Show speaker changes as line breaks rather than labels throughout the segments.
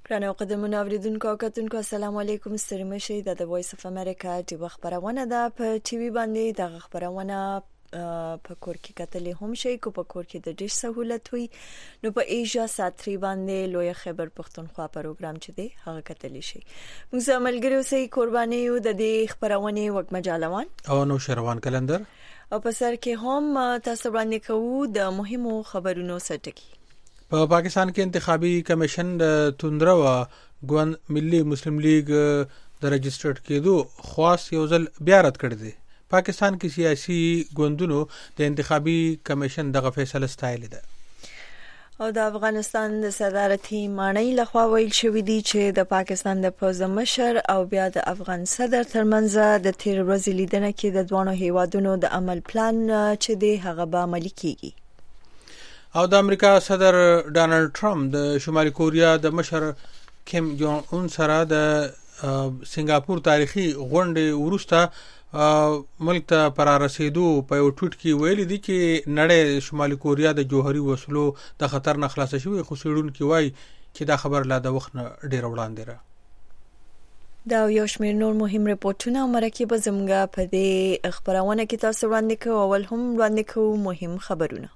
ګرانو قدرمنو اوریدونکو او کتونکو السلام علیکم. ستړي مشئ. د وایس اف امریکا ټي خبرونه ده په ټي وي باندې. د خبرونه په کور کې کتلې هم شي کو په کور کې د ډیش سہولت وي نو په ایشیا سات 3 باندې لوی خبر پښتونخوا پروګرام چې دی هغه کتلې شي. موږ زملګری اوسې قرباني یو د دې خبرونه وګ مجالوان
او نو شروان کلندر
او په سر کې هم تاسو باندې کوو د مهمو خبرونو سرټکی.
په پاکستان کې انتخابي کمیشن د توندره و ګوند ملي مسلم لیگ د رجسټرډ کېدو خاص یو ځل بیا رد کړی دی. پاکستان کې سیاسي ګوندونو د انتخابي کمیشن دغه فیصله ستایلې ده.
او د افغانستان د صدارتي مانۍ لخوا ویل شوې دي چې د پاکستان د پوز مشر او بیا د افغان صدر ترمنځ د تیر ورځې لیدنه کې د دوه هیوادونو د عمل پلان چې دی هغه به عملي کیږي.
او د امریکا صدر ډانلډ ټرمپ د شمالي کوریا د مشر کیم جونګ اون سره د سنگاپور تاریخي غونډې وروسته ملک ته پر رسیدو په یو ټویټ کې ویلي دي چې نړۍ شمالي کوریا د جوهري وسلو د خطر نه خلاص شوی، خو څېړونکي وایي چې دا خبر لا د وخت نه ډیر وړاندې را.
دا یو شمېر نور مهم ریپورتونه او مرکه به زموږ په دې خبرونه کې تاسو وړاندې کوو. اول هم وړاندې کوو مهم خبرونه.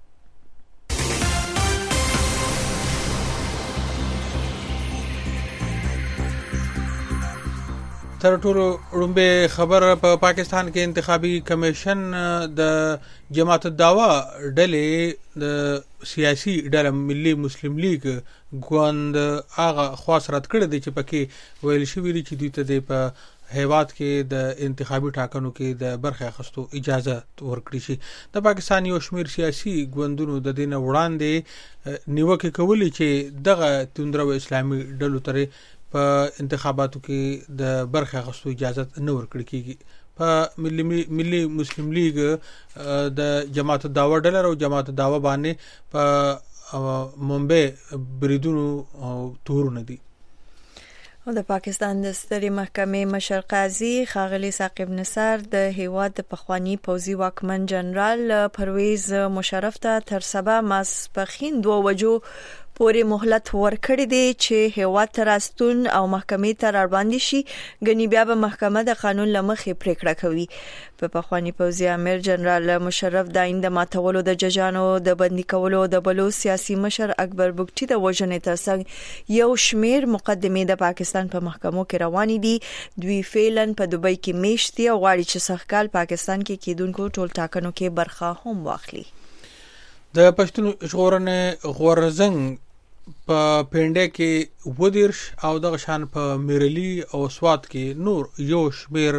تر ټولو وړاندې خبر په پاکستان کې انتخابي کمیشن د جماعت الدعوا ډلې د سیاسي ډله ملي مسلم لیگ ګوند هغه خاص رد کړی دی چې پکې ویل شوی دی چې دوی ته په هیواد کې د انتخابي ټاکنو کې د برخه اخیستو اجازه ورکړي شي. د پاکستان یو شمېر سیاسي ګوندونو د دین وړاندې نیوکه کوي چې دغه توندره اسلامي ډلو ترې په انتخاباتو کې د برخه اخیستو اجازه نه ورکړي کیږي. په ملي مسلم لیگ د جماعت الدعوا ډله او جماعت الدعوا باندې په ممبئی بریدونو تورونه دي.
او د پاکستان د سترې محکمې مشر قاضي ښاغلي ثاقب نثار د هیواد د پخوانی پوځي واکمن جنرال پرویز مشرف ته تر سبا ماسپښین 2 بجو پورې مهلت ورکړی دی چې هیواد ته راستون او محکمې ته راوړاندې شي. غنی بیا به محکمه د قانون لمخې پریکړه کوي. په پخوانی پوځي امیر جنرال مشرف د آئین د ماتولو د ججانو د بندي کولو د بلو سیاسي مشر اکبر بګټي د وژنې ترڅنګ یو شمیر مقدمې د پاکستان په محکمو کې روانې دي. دوی فعلا په دوبۍ کې میشت دي او غواړي چې سخکال پاکستان کې کېدونکو ټول ټاکنو کې برخه هم واخلي.
د پښتون ژغورنې غورزنګ په پینډه کې ودیرش او د شان په میرلی او سوات کې نور یو شمیر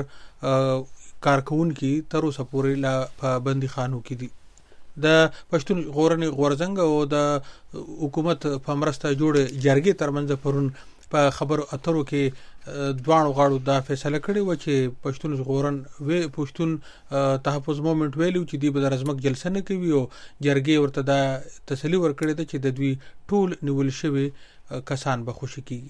کارکونکو تر اوسه پورې لا په بندي خانو کې دي. د پښتون ژغورنې غورزنګ او د حکومت په مرسته جوړ جرګې ترمنځ پرون په خبرو اترو کې دوانو غاړو دا فیصله کړې و چې پښتون ژغورن پښتون تحفظ مومنت ویلو چې دی به د رزمک جلسه نه کوي او جرګې ورته دا تسلی ورکړې ده چې د دوی ټول نیول شوی کسان به خوشی کیږي.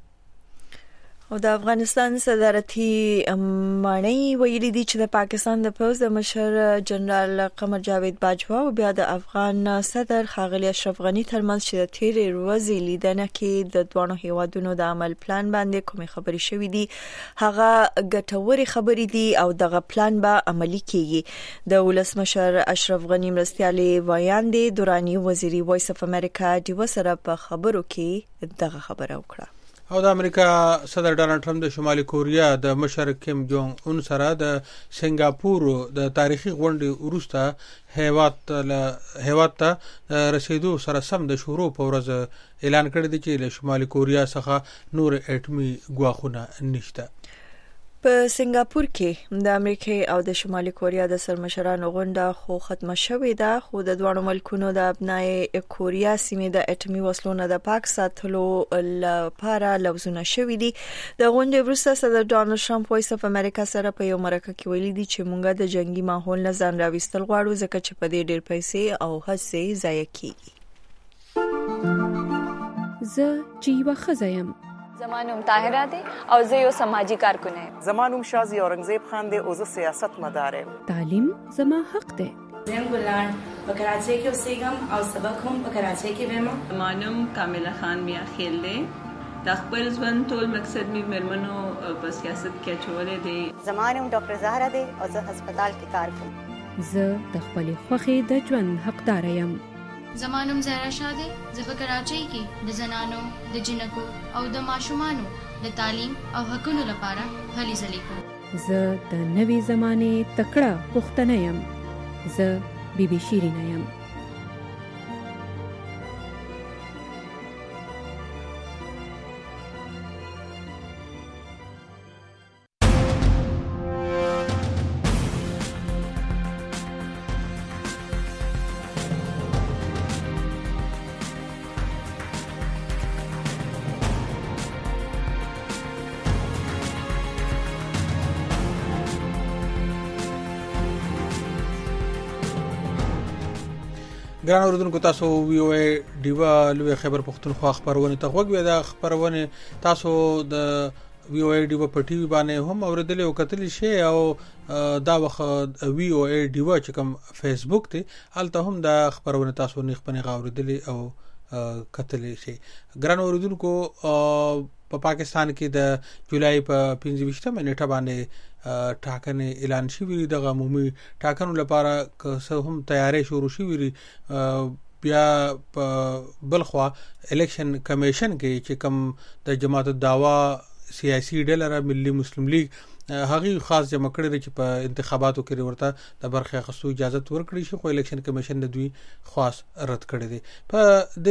او د افغانستان صدارتي مانۍ ویلي دي چې د پاکستان د پوز د مشر جنرال قمر جاوید باجوا او بیا د افغان صدر ښاغلي اشرف غني ترمنځ چې د تیر ورځې لیدنه کې د دوه هیوادونو د عمل پلان باندې کومې خبرې شوې دي هغه ګټورې خبرې دي او دغه پلان به عملي کیږي. د ولسمشر اشرف غني مرستیالي وایاندې دوراني وزیري وایس اف امریکا د وسره په خبرو کې دغه خبره وکړه.
او د امریکا صدر ډانلډ ټرمپ د شمالي کوریا د مشر کیم جونګ اون سره د سنگاپور د تاریخي غونډې وروسته هیواد ته رسیدو سره سم د شروع په ورځ اعلان کړی دی چې له شمالي کوریا څخه نور اټومي ګواښونه نشته.
په سنگاپور کې د امریکا او د شمالي کوریا د سرمشرانو غونډه خو ختمه شوې ده، خو د دوه ملکونو د ابنای کوریا سیمې د اټومي وسلو نه د پاک ساتلو لپاره لوزونه شوې دي. د غونډې وروسته صدر ډانلډ ټرمپ وایس اف امریکا سره په یو مرکه کې ویلي دي چې موږ د جنگي ماحول نه ځان راوستل غواړو ځکه چې په دې ډېر پیسې او هڅې ضایع کیږي.
زه چې یوه ښځه یم.
زمانوم طاهره دی او زه یو سماجی کارکن یم.
زمانوم شازی اورنګزیب خان دی او زه سیاست مدار یم.
تعلیم زما حق دی.
زم ګلان په کراچۍ کې اوسېږم او سبق هم په کراچۍ کې وایم.
زمانوم کامله خان میا خیل دی د خپل ژوند ټول مقصد می مرمنو په سیاست کې اچولې دی.
زمانه ډاکټر زهرا دی او زه هسپتال کې کار کوم.
زه د خپل خوخي د ژوند حقدار یم.
زمانم زهرا شاده زه په کراچۍ کې د زنانو د جنکو او د ماشومانو د تعلیم او حقوقو لپاره هلې ځلې کوم.
زه د نوې زمانه تکړه پښتنه یم. زه بیبي شیرینه یم.
ګران اوردونکو تاسو وی او ای ډیوا لوی خبر پښتونخوا خبرونه ته وګورئ. دا خبرونه تاسو د وی او ای ډیوا په ټي وي باندې هم اوریدل او کتل شي او دا وخت وی او ای ډیوا چې کوم فیسبوک ته هلته هم دا خبرونه تاسو نه خپنه اوریدل او کتل شي. ګران اوردونکو په پاکستان کې د جولای په 25 نیټه باندې ټاکنې اعلان شوې د عمومي ټاکنو لپاره که هم تیاری شروع شوې بیا په بلخوا الیکشن کمیشن کې چې کوم د جماعت الدعوا سیاسي ډله ملي مسلم لیگ هغه خاص جمع کړی چې په انتخاباتو کې ورته د برخه اخیستو اجازه ورکړي شي خو الیکشن کمیشن د دوی خاص رد کړی دی. په د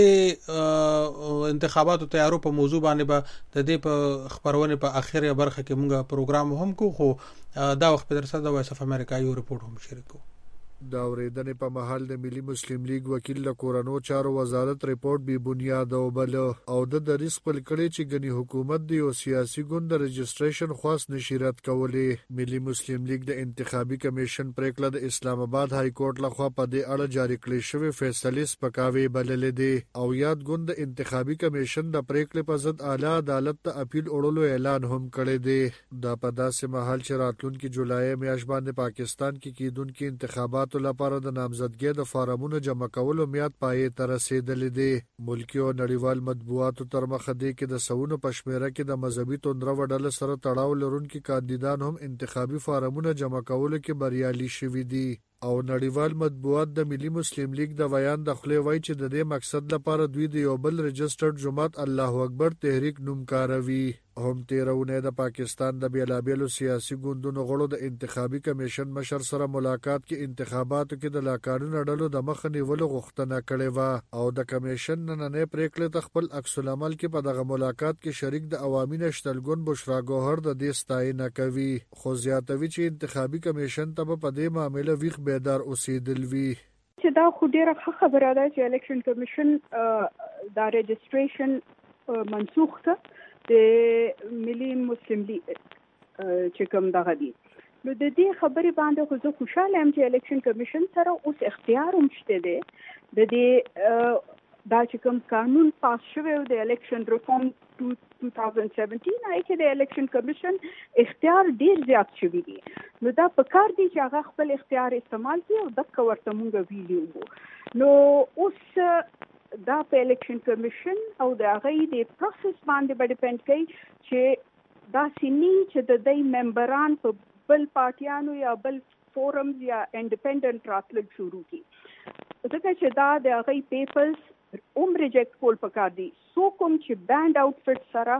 انتخاباتو تیارو په موضوع باندې به د دې په خبرونه په اخیری برخه کې موږ پروګرام هم کو خو دا وخت په درسه د وایس اف امریکا یو رپورټ هم شریکو.
دا اوریدنې په محل د ملي مسلم لیگ وکیل له کورونو چارو وزارت ریپورت بي بنیاد او بل او د ریسک پل کړي چې غني حکومت دی او سیاسي ګوند د رجسټریشن خاص نشریات کولې. ملي مسلم لیگ د انتخابي کمیشن پریکړه د اسلام آباد های کورټ لخوا په دې اړه جاری کړې شوې فیصله سپکاوي بللې دي او یاد ګوند د انتخابي کمیشن د پریکړې په ضد اعلی عدالت ته اپیل وړلو اعلان هم کړی دی. دا په داسې محل چې راتلونکي جولای میاشت باندې پاکستان کې کیدونکو انتخابات لپاره د نامزدګۍ د فارمونو جمع کولو میاد پای ته رسیدلې دي. ملکی او نړیوال مطبوعاتو تر مخه دي کې د سونو پښمیره کې د مذهبي توندره وډل سره تړاو لرونکي کاندیدان هم انتخابي فارمونو جمع کولو کې بریالي شوي دي او نړیوال مطبوعات د ملي مسلم لیگ د بیان د خلې وای چې د دې مقصد لپاره دوی د یو بل رجسټرډ جماعت الله اکبر تحریک نوم کاروي. هم تیرونه د پاکستان د بیلابیلو سیاسي ګوندونو غړو د انتخابي کمیشن مشر سره ملاقات کې انتخاباتو کې د لاکارونو ډلو د مخ نیولو غوښتنه کړې و او د کمیشن نن پریکړه ته خپل عکس العمل کې په دغه ملاقات کې شریک د عوامي نشتلګون بشرا ګوهر د دې ستاینه کوي خو زیاتوي چې انتخابي کمیشن ته په دې معاملې ویښ بیدار اوسېدل وی.
چې دا خو ډیره خبره ده چې الیکشن کمیشن دا رجسټریشن منسوخ کړ د ملي مسلم لیگ چې کوم دغه دي. نو د دې خبرې باندې خو زه خوشاله یم چې الیکشن کمیشن سره اوس اختیار هم شته دی د دې دا چې کوم قانون پاس شوی د الیکشن ریفارم 2017 کې د الیکشن کمیشن اختیار ډیر زیات شوی دی. نو دا په کار دی چې هغه خپل اختیار استعمال کړي او دغه ورته مونږ ویلو. نو اوس دا په الیکشن کمیشن او د هغه د پروسس باندې به ډیپند کوي چې دا سینی چې د دې ممبران په بل پارټیانو یا بل فورمز یا انډیپندنت راتلل شروع کی ځکه چې دا د هغه پیپرز ریجیکټ کول پکار دي. سو کوم چې بانډ آوټفټ سره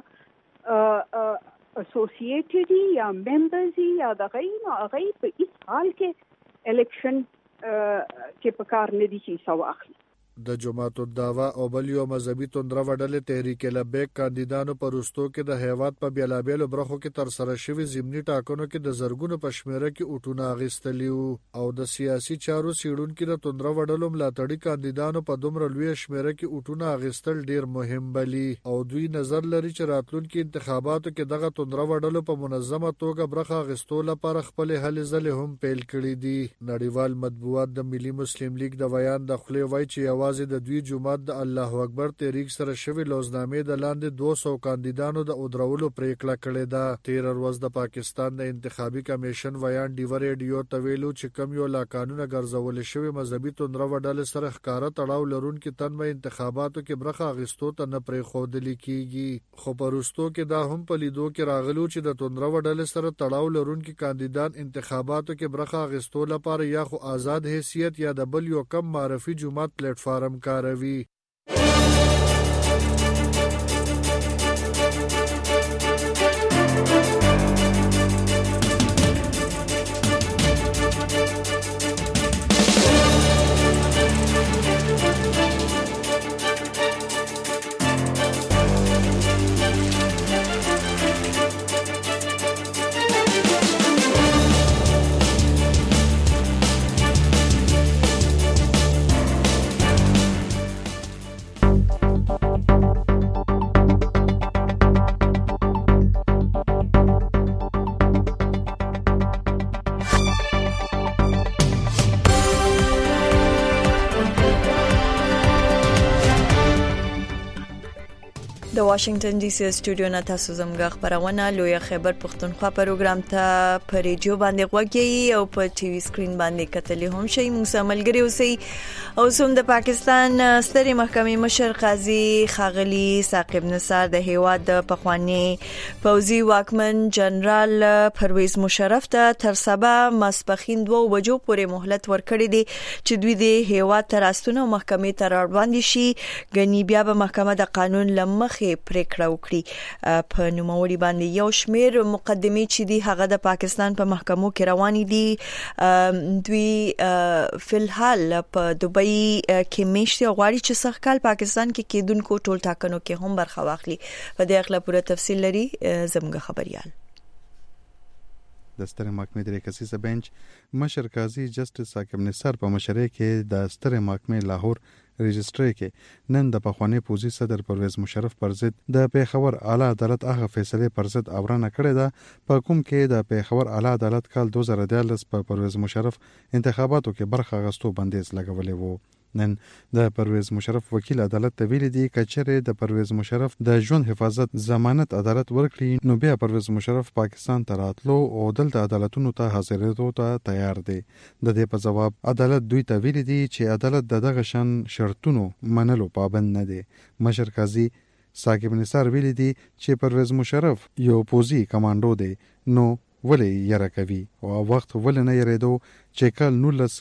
اسوسییټډ یا ممبرز یا د غیر هغه په هیڅ حال کې الیکشن کې پکار نه دي چې سواخلي.
د جماعت الدعوا او بل یو مذهبي توندره وډلې تحریک لبیک کاندیدانو پر وروستو کې د هیواد په بیلابیلو برخو کې تر سره شوی ضمني ټاکنو کې د زرګونو پښمیره کې اوټونه اغستلی او د سیاسي چارو سیړونکو د توندره وډلو ملاتړي کاندیدانو په دومره لوی شمیره کې اوټونه اغستل ډیر مهم بلی او دوی نظر لري چې راتلونکي انتخاباتو کې دغه توندره وډلو په منظمه توګه برخه اغستو لپاره خپل هلې ځلې هم پیل کړې دي. نړیوال مطبوعات د ملي مسلم لیگ د بیان د خلې وای چې یوازې د دوی جماعت د الله اکبر تحریک سره شوی لوزنامې د لاندې 200 کاندیدانو د اودرولو پریکړه کړې ده. 13 ورځ د پاکستان د انتخابي کمیشن ویان ډیو ریډیو ته ویلو چې کم یو لا قانون ګرځول شوی مذهبي توندره وډل سره ښکارا تړاو لرونکي تن به انتخاباتو کې برخه اخیستو ته نه پرې خودل کیږي. خو پرستو کې دا هم په لیدو کې راغلو چې د توندره وډل سره تړاو لرونکي کاندیدان انتخاباتو کې برخه اخیستو لپاره یا خو آزاد حیثیت یا د بل یو کم معرفي جماعت پلیټ فارم کاروي.
د واشنگټن ډي سي سټوډیو نه تاسو زموږ خبرونه لوی خیبر پښتونخوا پروګرام ته په ریډیو باندې غوږی او په ټي وي سکرین باندې کتلې هم شي. موږ سره ملګری اوسئ. او سم د پاکستان سترې محکمې مشر قاضي ښاغلي ثاقب نثار د هیواد د پخوانی پوځي واکمن جنرال پرویز مشرف ته تر سبا ماسپخین 2 بجو پورې مهلت ورکړی دی چې دوی د هیواد تراستونه محکمې ته راوړاندې شي. غنی بیا به محکمه د قانون لمخ پریکړه وکړي. په نوموړي باندې یو شمیر مقدمې چې دي هغه د پاکستان په محکمو کې روانې دي. دوی فلحال په دوبۍ کې میشتي غواړي چې سخت کال پاکستان کې کېدونکو ټول ټاکنو کې هم برخه واخلي. په دې اړه پوره تفصیل لري زموږ خبريال.
د ستر محکمې د کسیسه بنچ مشر قاضي جسټس ثاقب نثار په مشرۍ کې د ستر محکمې لاهور رجسټري کې نن د پخوانی پوځي صدر پرویز مشرف پر ضد د پیښور اعلی عدالت هغه فیصله پر ضد اورنه کړې ده په کوم کې د پیښور اعلی عدالت کال 2014 په پرویز مشرف انتخاباتو کې برخه غستو بندیز لګولې وو. نن د پرویز مشرف وکیل عدالت ته ویلي دي کچره د پرویز مشرف د ژوند حفاظت ضمانت عدالت ورکړي نو بیا پرویز مشرف پاکستان ته راتلو او دلته عدالتونو ته حاضرېدو ته تیار دی. د دې په جواب عدالت دوی ته ویلي دي چې عدالت دغه شان شرطونو منلو پابند نه دی. مشر قاضي ثاقب نثار ویلي دي چې پرویز مشرف یو پوځي کمانډو دی نو ولې یره کوي او وخت ولې نه یریدو چې کال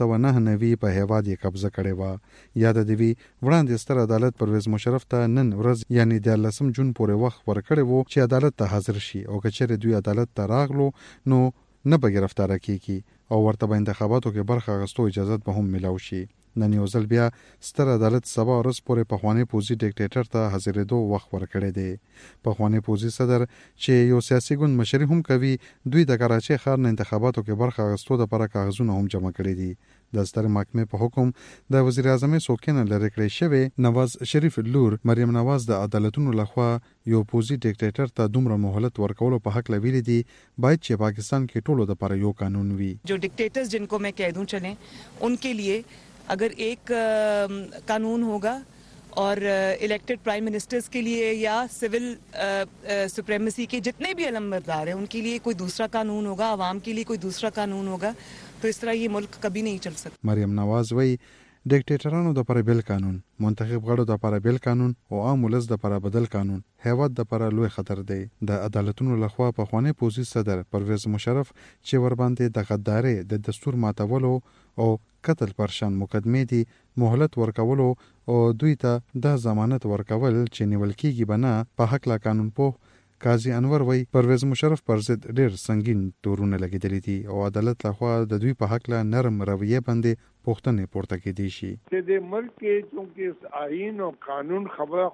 1999 په هیواد یې قبضه کړې و. یاد دی وړاندې ستر عدالت پرویز مشرف ته نن ورځ یعنی د 13 جون پورې وخت ورکړی وو چې عدالت ته حاضر شي او کچره دوی عدالت ته راغلو نو نه به گرفتار کیږي او ورته به انتخاباتو کې برخه غستو اجازه به هم ملاو شي. نن یو ځل بیا ستر عدالت سبا ورځ پورې پخوانی پوځي ډیکټیټر ته حاضرېدو وخت ورکړی دی. پخوانی پوځي صدر چې یو سیاسي ګوند مشري هم کوي دوی د کراچۍ ښار نه انتخاباتو کې برخه غستو لپاره کاغذونه هم جمع کړي دي. د ستر محکمې په حکم د وزیر اعظم سوکینه لری کړی شوی نواز شریف لور مریم نواز د عدالتونو لخوا یو پوځي ډیکټیټر ته دومره مهلت ورکولو په حق لویلي دي باید چې پاکستان کې ټولو د لپاره یو قانون وي.
جو ډیکټیټرز जिनको मैं कह दूं चलें उनके लिए अगर एक कानून होगा और इलेक्टेड प्राइम मिनिस्टर्स के लिए या सिविल सुप्रीमेसी के जितने भी अलमबरदार हैं उनके लिए कोई दूसरा कानून होगा, आवाम के लिए कोई दूसरा कानून होगा, तो इस तरह ये मुल्क कभी नहीं चल सकता.
مریم نواز وی ډیکټیټرانو د لپاره بیل قانون، منتخب غړو د لپاره بیل قانون او عام ولس د لپاره بدل قانون هیواد د لپاره لوی خطر دی. د عدالتونو لخوا په خوانی پوځي صدر پرویز مشرف چې ور باندې د غداري د دستور ماتولو او قتل پرشان مقدمه دي مهلت ورکولو او دوی ته د ضمانت ورکول چې نیول کیږي بنا په حق لا قانون په قاضي انور وی پرویز مشرف پر ضد ډیر سنگین تورونه لګیدلې دي او عدالت لخوا د دوی په حق لا نرم رویه باندې پوښتنه پورته کېدي شي.
د ملک کې چونکه آئین او قانون خبره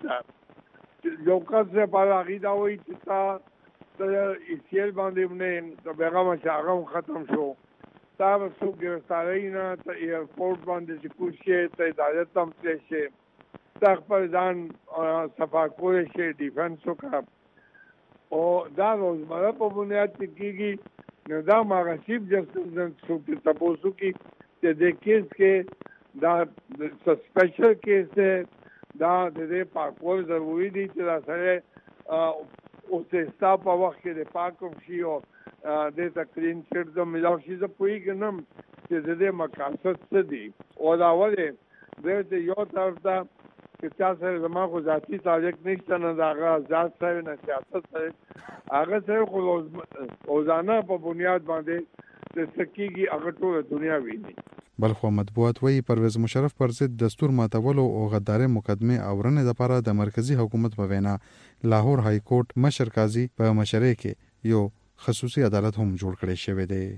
خونښت یو کس په عقیده وي چې تا د ایسیل باندې نه د پیغام چې ختم شو تا وسو ګرفتاری نه ته ایرپورټ باندې چې کوشي ته عدالت هم شي تا خپل ځان صفا کول شي ډیفنس وکړه او دا روزمره په بنیاد کېږي نو دا ماغشیب جسټس څوک تاسو کې چې د کیس کې دا سپیشل کیس دی دا د دې پاکول ضروري دي چې دا سره اوسه ستا په وخت کې د پاکم شي او د تکلین چټ د ملاو شي زه پوهیږم چې د دې مقاصد څه دي او دا ولې د یو طرف ته چې چا سره زما خو ذاتي تعلق نشته نه د هغه ذات سره نه سیاست سره هغه سره خو روزانه په بنیاد باندې د سکیږي هغه ټول دنیا ویني.
بلخو مطبوعات وی پرویز مشرف پر ضد دستور ماتولو او غداري مقدمه اورنه لپاره د مرکزی حکومت په وینا لاهور های کورټ مشر قاضي په مشرۍ کې یو خصوصي عدالت هم جوړ کړی شوی دی.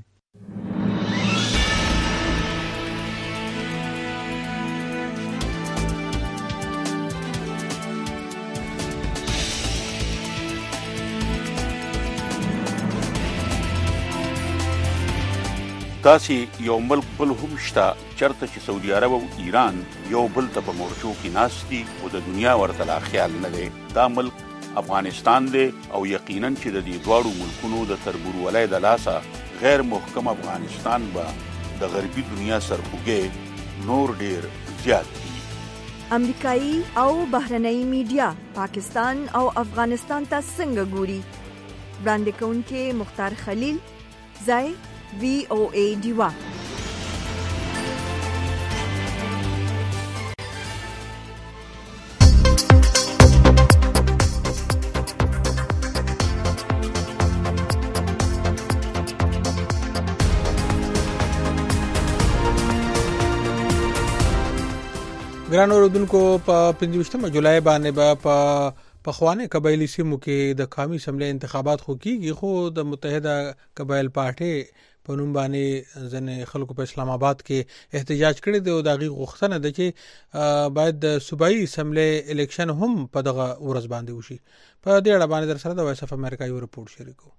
داسې یو ملک بل هم شته چرته چې سعودي عرب او ایران یو بل ته په مورچو کې ناست دي او د دنیا ورته لا خیال نه دی. دا ملک افغانستان دی او یقینا چې د دې دواړو ملکونو د تربورولۍ د لاسه غیر محکم افغانستان به د غربي دنیا سرخوږی نور ډیر زیات دي.
امریکایي او بهرنۍ میډیا پاکستان او افغانستان ته څنګه ګوري؟ وړاندې کوونکي مختار خلیل، ځای VOA دیوا.
ګران اوردونکو په 25 جولای باندې په پخوانه قبایلی سیمو کې د قومي اسمبلی انتخابات خو کیږي، خو د متحده قبایل پارټي په نوم باندې ځنې خلکو په اسلام آباد کې احتجاج کړی دی او د هغې غوښتنه ده چې باید د صوبایي اسمبلی الیکشن هم په دغه ورځ باندې وشي. په دې اړه باندې در سره د وایس اف امریکا یو رپورټ شریکو.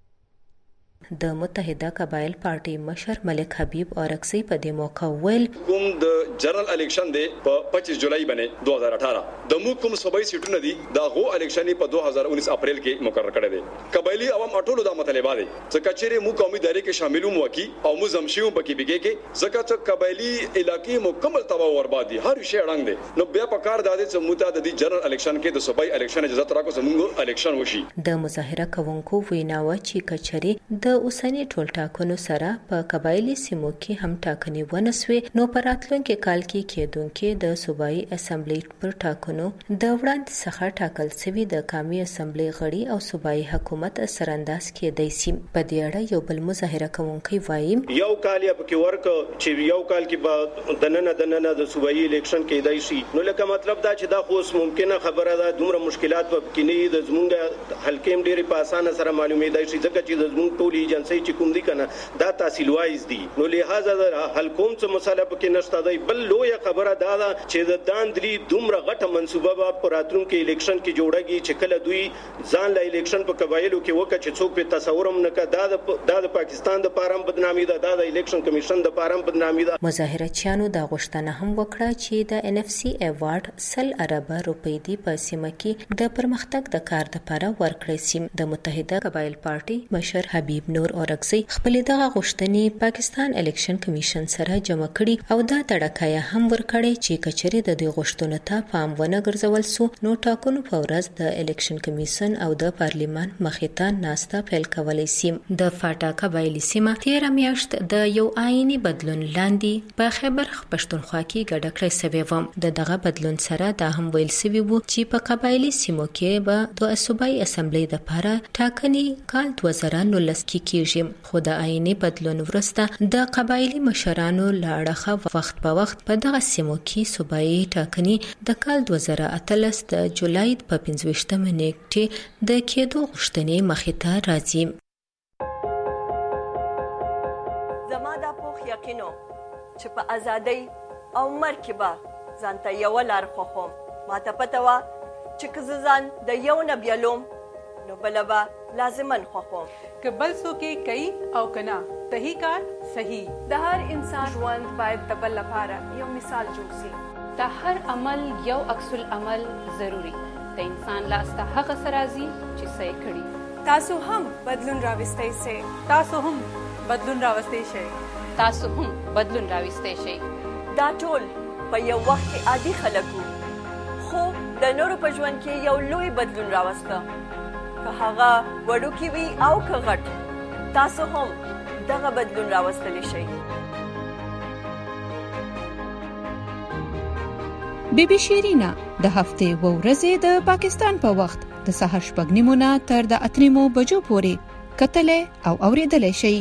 د متحده قبایل پارټي مشر ملک حبیب اورکسی په دې موقع ویل
کوم د جنرال الیکشن دی په 25 جولای باندې 2018 د مو کوم صوبایي سیټونه دي دا غو الیکشن په 2019 اپریل کې مقرر کړی دی. قبایلی عوام اټولو د مطالبه دي ځکه چې مو قومي دایره کې شاملوم وکي او مو زمشیو پکې بګي کې ځکه چې قبایلی علاقې مکمل تباہ او برباد دي، هر شی اړنګ دي. نو بیا په کار دادې چې مو ته د جنرال الیکشن کې د صوبایي الیکشن اجازه تراکو زموږ الیکشن وشي.
د مظاهره کوونکو ویناوه چې کچري د اوسنی ټول ټاکنو سره په قبایلی سیمو کې هم ټاکنې ونسوي، نو په راتلونکي کال کې کېدونکې د صوبایي اسمبلی پر ټاکنو د وړاندې څخه ټاکل شوي د قومي اسمبلی غړي او صوبایي حکومت سرانداز کېدای شي. په دې اړه یو بل مظاهره کوونکی وایي
یو کال یې پکې ورک چې یو کال کې به دننه د صوبایي الیکشن کېدای شي، نو لکه مطلب دا چې دا خو ممکنه خبره ده، دومره مشکلات به پکې نه د زمونږ حلقې ډېرې په اسانه سره معلومېدای شي ځکه چې د زمونږ ټولې ایجنسۍ چې کوم دي کنه دا تحصیل وایز دي، نو لہذا حلقوم څه مسله پکې نشته دی. بل لویه خبره دا ده چې د داندلی دومره غټه منصوبه به په راتلونکي الیکشن کې جوړیږي چې کله دوی ځان له الیکشن په قبایلو کې وکړي چې څوک په تصور هم نه کړي. دا د پاکستان د پاره بدنامي ده، دا د الیکشن کمیشن د پاره بدنامي ده.
مظاهرچیانو دا غوښتنه هم وکړه چې د NFC ایوارډ 100 ارب روپۍ دی په سیمه کې د پرمختګ د کار لپاره ورکړی شي. د متحده قبایل پارټي مشر حبیب نور اورکسی خپل دغه غوښتنې پاکستان الیکشن کمیشن سره جمع کړي او دا تړکایه هم ورکړي چې کچري د دې غوښتنو ته پام ونه ګرځول سو، نو ټاکنو په ورځ د الیکشن کمیشن او د پارلیمان مخې ته ناسته پیل کولی شي. د فاټا قبایلی سیمه 13 میاشت د یو آئینی بدلون لاندې په خیبر پښتونخوا کې ګډه کړې شوې و. دغه بدلون سره دا هم ویل شوی و چې په قبایلی سیمو کې به د صوبایي اسمبلی لپاره ټاکنې کال 2019 کې کیږي، خو د آئینی بدلون وروسته د قبایلی مشرانو لاړه وخت په وخت په دغه سیمو کې صوبایي ټاکنې د کال 2018 د جولای په 25 نیټه د کېدو غوښتنې مخې ته راځي.
زما دا پوخ یقینو چې په ازادۍ او مرګ کې به ځانته یو لار خوښوم. ماته پته وه چې که زه ځان د یو نه بیلوم نو بله به لازمن خوښوم.
که بل څوک یې کوي او که نه صحیح کار صحیح.
د هر انسان ژوند باید د بل لپاره یو مثال جوړ شي. د هر عمل یو عکس العمل ضروری. د انسان لاس ته هغه څه راځي چې څه یې کړي.
تاسو هم بدلون راوستی شئ.
تاسو هم بدلون راوستی شئ.
تاسو هم بدلون راوستی شئ.
دا ټول په یو وخت کې عادي خلک وو خو د نورو په ژوند کې یو لوی بدلون راوسته که هغه وړوکی وي او که غټ تاسو هم دغه بدلون راوستلی شئ
بیبي شیرینا د هفتې و ورځې د پاکستان په وخت د سهار 8:30 نه تر د 8:30 بجو پورې کتلې او اوریدلې شي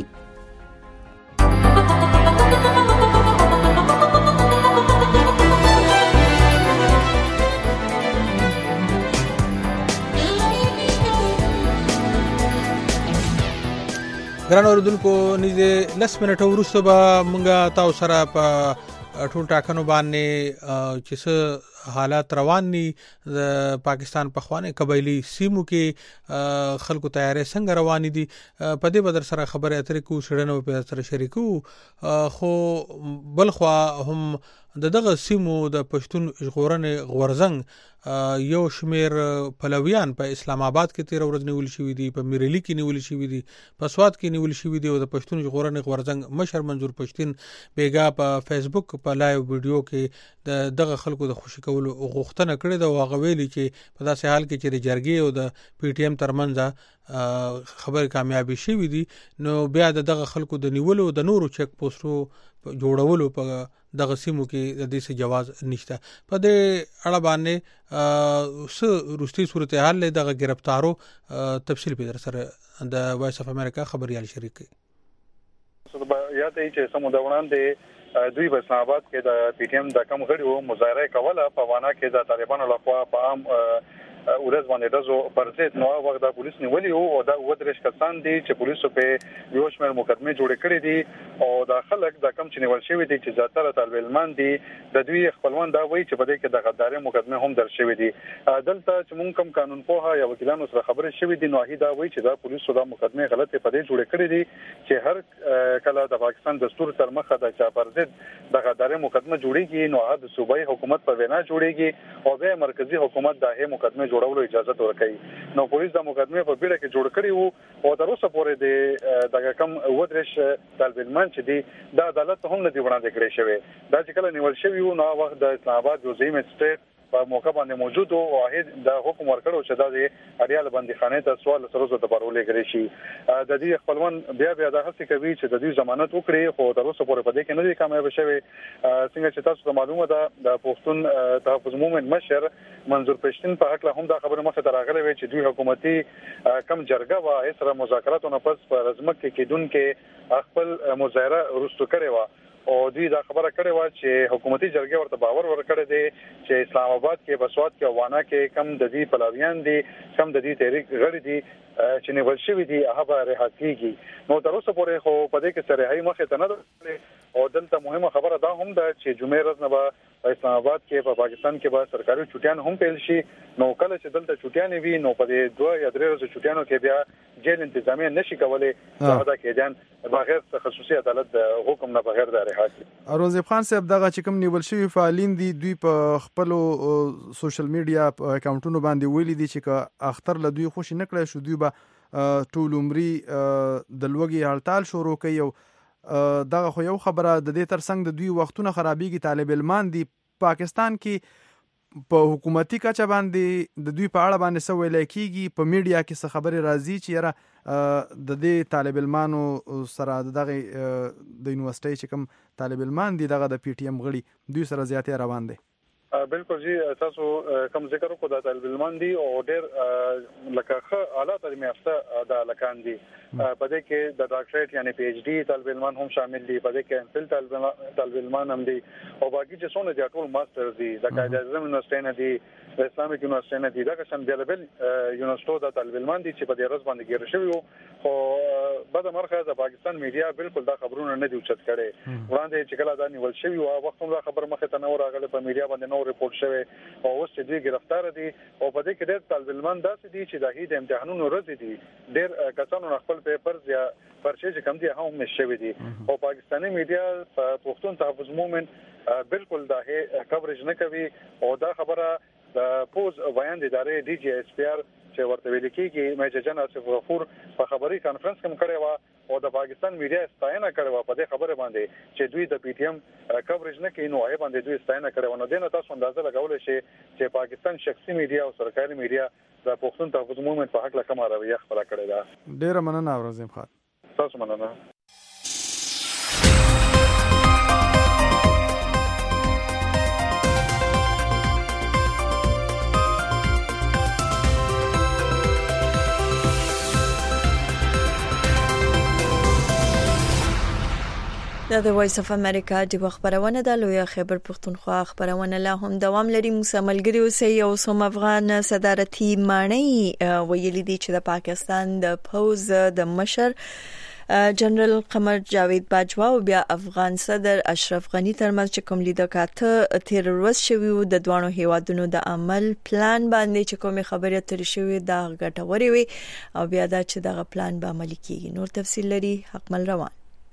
ګران اوریدونکو نږدې 10 منټه وروسته به موږ تاسو سره په ټول ټاکنو باندې چې څه حالات روان دي د پاکستان په خوانه قبایلی سیمو کې خلکو تیارې څنګه روان دي په دې بدر سره خبره اترې کو سړنو په سره شریکو خو بلخوا هم دغه سیمو د پښتون ژغورنې غورزنګ یو شمیر پلویان په اسلام آباد کې 13 ورځې نیول شوې دي په میرلی کې نیول شوې دي په سواد کې نیول شوې دي او د پښتون ژغورنې غورزنګ مشر منظور پښتين بیګا په فیسبوک په لایو ویډیو کې دغه خلکو د خوشی کولو غوښتنه کړې ده او هغه ویلي چې په داسې حال کې چې د جرګې او د پی ټی ایم ترمنځ خبر کامیابی شوې دي نو بیا دغه خلکو د نیولو د نورو چک پوسټو جوړولو په دغه سیمو کې د دې څه جواز نشته په دې اړه باندې روستي صورتحال له دغه گرفتارو تفصیل په در سره د وایس اف امریکا خبريال شریک کړي
یا ته چې سمودونه دي دوی په اسلام آباد کې د پی ټی ایم د کم غړو مظاهره کوله په وانا کې د طالبانو لخوا په عام ورځ باندې دزو پرځید نو وخت د پولیس نیولې او دا ودرش کسان دي چې پولیسو په یو شمېر مقدمه جوړ کړې دي او د خلک د کم چې نیول شوی دي چې زیاتره طالب علمان دي د دوی خپلوان دا وایي چې په دې کې د غداري مقدمه هم در شوی دي دلته چې مونږ کم قانون پوها یا وکیلانو سره خبرې شوې دي نو هی دا وایي چې دا پولیسو د مقدمه غلطه په دې جوړ کړې دي چې هر کله د پاکستان دستور تر مخه د چا پرځید د غداري مقدمه جوړیږي نو د صوبایي حکومت په وینا جوړیږي او به مرکزی حکومت د هغه مقدمه جوړولو اجازه ورکړي نو پولیس د مقدمه په بیړه کې جوړ کړی وو او تر اوسه پورې د کم ودرش طالب علمان چې دی د عدالت هم نه دی وړاندې کړی شوی دا چې کله نیول شوی وو نو وخت د اسلام آباد یو ځای مجسټریټ په موقع باندې موجود او واحد د حکم ورکړو چې د اړیال بندیخانه ته سوال سره د پرولې کړی شي د دې خپلوان بیا د هڅې کوي چې د دې ضمانت وکړي خو تر اوسه پورې په دې کې نه دی کامیاب شوی څنګه چې تاسو ته معلومه ده د پښتون تحفظ مومن مشر منظور پښتين په حق له هم دا خبره مخه تراغله وی چې دوی حکومتي کم جرګه وا اسره مذاکراتو نه پس په رزمک کې کېدون کې خپل مظاهره ورستو کړي وا او دوی دا خبره کړې و چې حکومتي جرګه ورته باور ورکړی دی چې اسلام آباد کې بسواد کې وانا کې کم د دې پلاویان دي کم د دې تحریک غړي دي چې نیول شوی دي هغه رها کیږي نو تر اوسه پورې خو په دې کې سرهایی مخه ته نه ده او دلته مهمه خبره دا هم ده چې جمعې ورځ نه به اسلام آباد کې په پاکستان کې به سرکاري چټیان هم پیل شي نو کله چې دلته چټیان وي نو په دې 2 یا 3 ورځې چټیانو کې بیا جیل انتظامیه نشي کولای دا کېدان بغیر تخصصي عدالت د حکم نه بغیر د رها
اروزیب خان صاحب دغه چې کوم نیول شوی فعالین دي دوی په خپل سوشل میډیا اکاونټونو باندې ویلي دي چې اختر له دوی خوشی نه کړی شو دوی به ټول عمرې د لوګي هړتال شروع کوي او دغه خو یو خبره د دې ترڅنګ د دوی وختونه خرابېږي طالب علمان دي پاکستان کې په حکومتي کچه باندې د دوی په اړه باندې څه ویل کېږي په میډیا کې څه خبرې راځي چې یاره د دې طالب علمانو سره دغه د یونیورسيټي چې کوم طالب علمان دي دغه د پی ټی ایم غړي دوی سره زیاتې روان دي
بالکل جی تاسو کوم ذکر وکړو د طالب علمان دي او ډېر لکه اعلی تعلیم یافته د لکان دي په دې کې د ډاکټریټ یعنی پی ایچ ډي طالب علمان هم شامل دي په دې کې ام فل طالب علمان هم دي او باقي چې څونه دي ټول ماستر دي د قائد اعظم یونیورسيټي نه دي د اسلامي یونیورسيټي نه دي دا کوم بیلبل یونیورسيټو د طالب علمان دي چې په دې ورځ باندې ګیر شوی خو بعد مرخه د پاکستان میډیا بالکل دا خبرونه نه دی اوچت کړي وړاندې چې کله دا نیول شوی او وخت هم دا خبر مخه ته نه راغله په میډیا باندې نو ریپورت شوی او اوس چې دوی گرفتار دي او په دې کې د طالب علمان داسې دي چې د هیڅ امتحانونو ورځ دي ډېر کسانو خپل پیپرز یا پرچې چې کم دي هم نشوي دي او پاکستاني میډیا پښتون تحفظ مومن بالکل دا کوریج نه کوي او دا خبره د پوز بیان د ادارې ډي جی اس پی آر چې چې ورته ویل کېږي میجر جنرال آصف غفور په خبري کانفرنس کې کړی و او د پاکستان میډیا ستاینه کړې و په دې خبره باندې چې دوی د پی ټی ایم کوریج نه کوي نو هغه باندې دوی ستاینه کړې و. نو دنه تاسو اندازه لګولای شئ چې پاکستان شخصي میډیا او سرکاري میډیا د پښتون تحفظ موومېنټ په حق لکه رویه خپل کړې ده.
ډیره مننه ورزم خان.
تاسو مننه.
د وایس اف امریکا د خبرونه د لوی خیبر پختونخوا خبرونه لا هم دوام لري. مسملګری اوسې یو سوم افغان صدارتي مانی ویلي دي چې د پاکستان د پوز د مشر جنرال قمر جاوید باجوا او بیا افغان صدر اشرف غنی ترمنځ کوم لیدکاته تیر ورځ شوی د دوانو هیوادونو د عمل پلان باندې چې کومه خبره تر شوی د غټوري وي او بیا دا چې دغه پلان به عملي کیږي. نور تفصیل لري حکمل روان.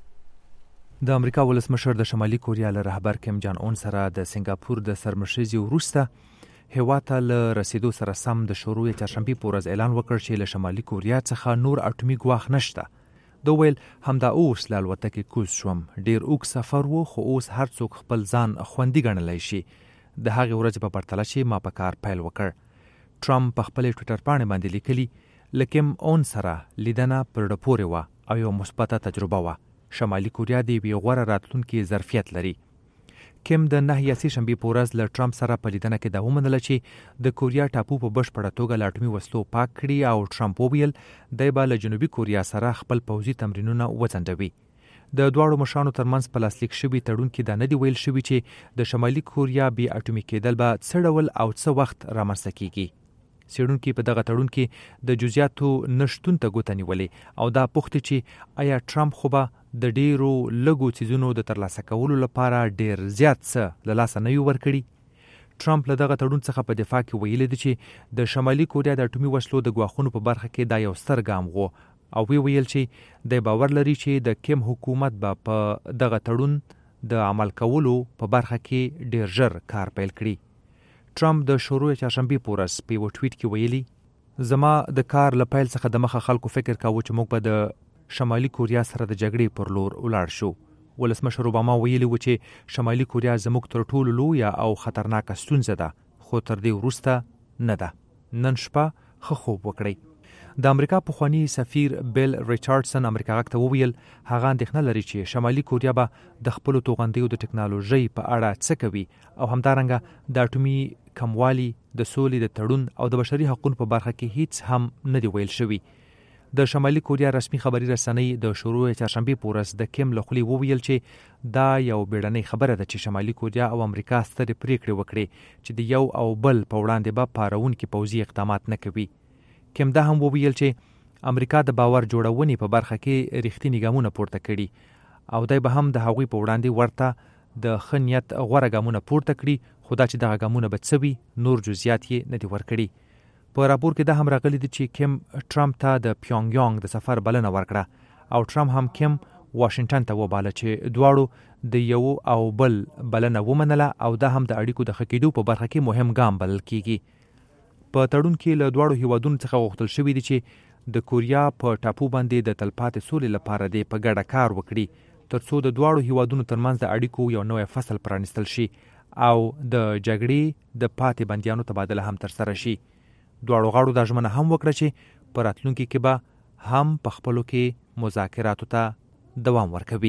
د امریکا ولسمشر د شمالي کوریا له رهبر کیم جان اون سره د سنگاپور د سرمشرزي وروسته هیواته له رسیدو سره سم د شروع چهارشنبه پورز اعلان وکړ چې له شمالي کوریا څخه نور اټومي ګواښ نشته. دوی ویل همدا اوس له الوتکې کوز شوم. ډیر اوږد سفر وو خو اوس هر څوک خپل ځان خوندي ګڼلی شي. د هغې ورځې په پرتله چې ما په کار پیل وکړ. ټرمپ په خپل ټویټر باندې باندې لیکلي لکیم اون سره لیدنه پر ډپورې وه او یو مثبته تجربه وه. شمالي کوریا د یوې غوره راتلونکي ظرفیت لري. کیم د 9 شنبې په ورځ له ټرمپ سره په لیدنه کې دا ومنله چې د کوریا ټاپو په بشپړه توګه له اټومي وسلو پاک کړي او ټرمپ وویل دی به له جنوبي کوریا سره خپل پوځي تمرینونه وځنډوي. د دواړو مشرانو ترمنځ په لاسلیک شوي تړون کې دا نه دی ویل شوي چې د شمالي کوریا بي اټومي کېدل به څه ډول او څه وخت رامنځته کیږي. څېړونکي په دغه تړون کې د جزئیاتو نشتون ته ګوته نیولې او دا پوښتې چې آیا ټرمپ خو به د ډیرو لږو څیزونو د ترلاسه کولو لپاره ډیر زیات څه له لاسه نه وي ورکړي. ټرمپ له دغه تړون څخه په دفاع کې ویلي دی چې د شمالي کوریا د اټومي وسلو د ګواښونو په برخه کې دا یو ستر ګام و او ویل چې د باور لري چې د کیم حکومت به په دغه تړون د عمل کولو په برخه کې ډیر ژر کار پیل کړي. ټرمپ د شروع چهارشنبه په ورځ په یو ټویټ کې ویلي زما د کار له پیل څخه د مخه خلکو فکر کاوه چې موږ به د شمالي کوریا سره د جګړې پر لور ولاړ شو. ولسمشر اوباما ویلي و چې شمالي کوریا زموږ تر ټولو لویه او خطرناکه ستونزه ده خو تر دې وروسته نه ده. نن شپه ښه خوب وکړئ. د امریکا پخوانی سفیر بیل ریچارډسن امریکا غږ ته وویل هغه اندېښنه لري چې شمالي کوریا به د خپلو توغندیو د ټکنالوژۍ په اړه څه کوي او همدارنګه د اټومي کموالي د سولې د تړون او د بشري حقوقو په برخه کې هیڅ هم نه دی ویل شوی. د شمالي کوریا رسمي خبري رسنۍ د شروع چهارشنبه په ورځ د کیم له خولې وویل چې دا یو بیړنۍ خبره ده چې شمالي کوریا او امریکا سترې پریکړې وکړي چې د یو او بل په وړاندې به پارونکي پوځي اقدامات نه کوي. کیم دا هم وویل چې امریکا د باور جوړونې په برخه کې رښتینی ګامونه پورته کړي او دای به هم د هغوی په وړاندې ورته د خنیت غوړه ګامونه پورته کړي خو دا چې دغه ګامونه به څه وي نور جزئیات یې نه دي ورکړي. په راپور کې دا هم راغلی دی چې کیم ټرمپ ته د پیونګ یانګ د سفر بلنه ورکړه او ټرمپ هم کیم واشنگټن ته وباله چې دواړو د یو او بل بلنه ومنله او دا هم د اړیکو د ښه کېدو په برخه کې مهم ګام بلل کیږي. په تړون کې له دواړو هیوادونو څخه غوښتل شوی دی چې د کوریا په ټاپو باندې د تلپاتې سولې لپاره دی په ګډه کار وکړي ترڅو د دواړو هیوادونو ترمنځ د اړیکو یو نوی فصل پرانیستل شي او د جګړې د پاتې بندیانو تبادله هم ترسره شي. دواړو غاړو دا ژمنه هم وکړه چې په راتلونکي کې به هم په خپلو کې مذاکراتو ته دوام ورکوي.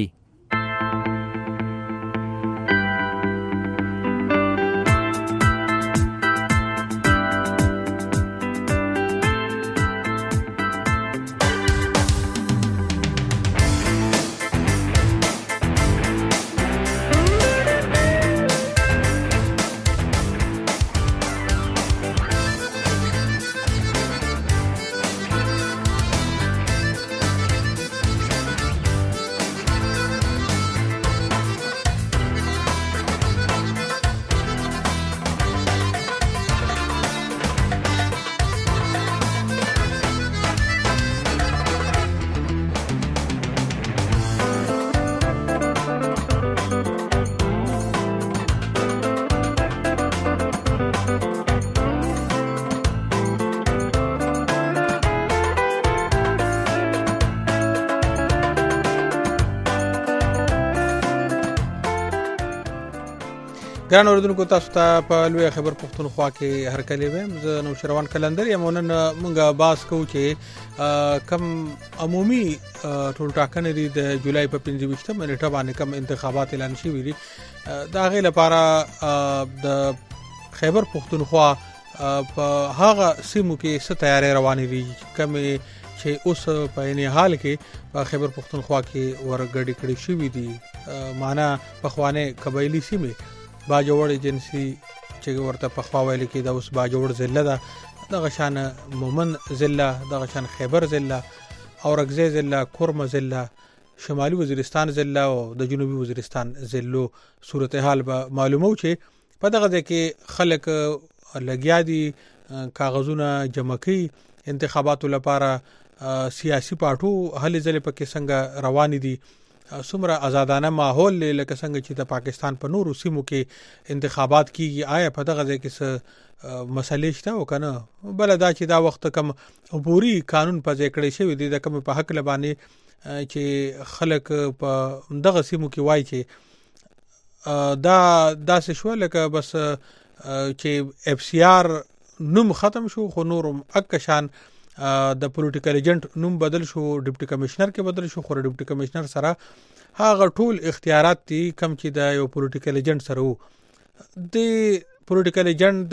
ګران اوردونکو تاسو ته په لوی خبر پښتونخوا کې هر کله ویم زه نو شروان کلندر یم نن مونږه باس کوو چې کم عمومي ټولټاکنې دي د جولای په 25 منېټه باندې کم انتخابات اعلان شوي دي دا غي لپاره د خیبر پښتونخوا په هغه سیمو کې څه تیاری روانې دي کم چې اوس په یعنی حال کې په خیبر پښتونخوا کې ورګډې کړې شوې دي معنا په خوانه قبایلی سیمه باجوړ ایجنسی چې ورته په خوا ویل کې دا اوس باجوړ ضلع ده د غشان مومن ضلع د غشان خیبر ضلع اورګزې ضلع کورم ضلع شمالي وزیرستان ضلع او د جنوبي وزیرستان ضلع صورتحال به معلومو چې په دغه کې خلک لګیا دي کاغذونه جمع کوي انتخاباتو لپاره سیاسي پارټو هلې ځلې پکې څنګه روان دي څومره آزادانه ماحول لکه څنګه چې د پاکستان په نورو سیمو کې انتخابات کیږي آیا په دغه ځای کې څه مسلې شته او کنه بل دا چې دا وخت کم عبوري قانون په ځای کړی شوی دی د کم په حق لبانه چې خلک په دغه سیمو کې وایي چې دا څه شو لکه بس چې اف سی آر نوم ختم شو خو نورم اکشان د پولیټیکل ایجنټ نوم بدل شو ډیپټي کمشنر کې بدل شو خو ډیپټي کمشنر سره هغه ټول اختیارات دي کم چې د یو پولیټیکل ایجنټ سره وو د پولیټیکل ایجنټ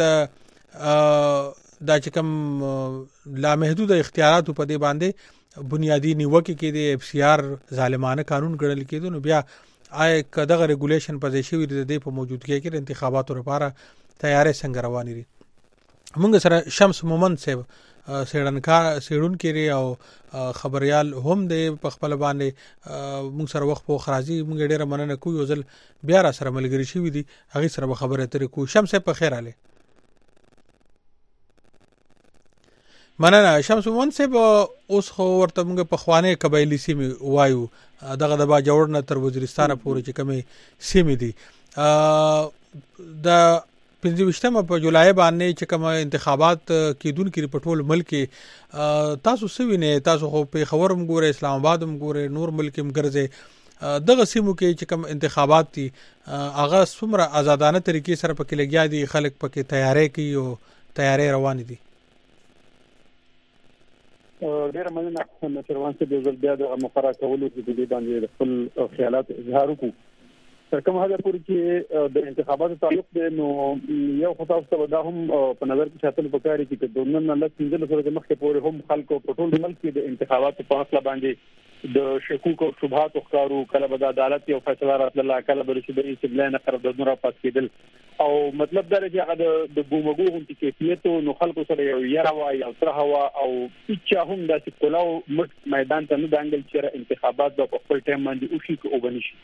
د چې کم لا محدود اختیارات په دې باندې بنیادی نیوکه کې د اف سی آر ظالمانه قانون ګڼل کېدو نو بیا آی کداغه ریګولیشن په ځای شوی د په موجودګۍ کې د انتخاباتو لپاره تیارې څنګه روانې دي موږ سره شمس مومن صاحب سیړون کړي او خبريال هم د خپل باندې موږ سره وخت په خراجي موږ ډیره مننه کوو یو ځل بیا را سره ملګری شوی دي هغه سره خبره ترې کو شمس په خیر اله مننه شمس مون صاحب اوس خو ورته موږ په خوانه قبایلی سیمه وایو دغه د باجوړ نه تر وزیرستان پورې چې کومه سیمه دي د 25 په جولای باندې چې کوم انتخابات کېدونکو په ټول ملک تاسو سوینه تاسو خو په خبرم ګوره اسلام آباد هم ګوره نور ملک هم ګرځي دغه سیمو کې چې کوم انتخابات دي هغه څومره آزادانه طریقې سره پکې لګیا دي خلک پکې تیاری کوي او تیاری روان دي
ډیر مننه چې روان څه د بیا د مقرره کولو د دې باندې خپل خیالات اظهار وکړو کوم هغه پوری چې د انتخاباتو تعلق دی نو یو خطا څه دا هم په نظر کې ساتل پکاري چې د دونن نه لږ سره د مخکې پورې هم خلکو په ټول ملک کې د انتخاباتو په اصل باندې د شکوک او شبهات ښکارو کله به د عدالت یو فیصله راتله کله به چې د استدلال قراردادونه را پات کېدل او مطلب دا چې هغه د بومګو هم کیفیت نو خلکو سره یو یاره او تر هوا او هیڅ هم د کلاو میدان ته نه دانګل چې انتخابات په خپل ټیم باندې او شي او بنشي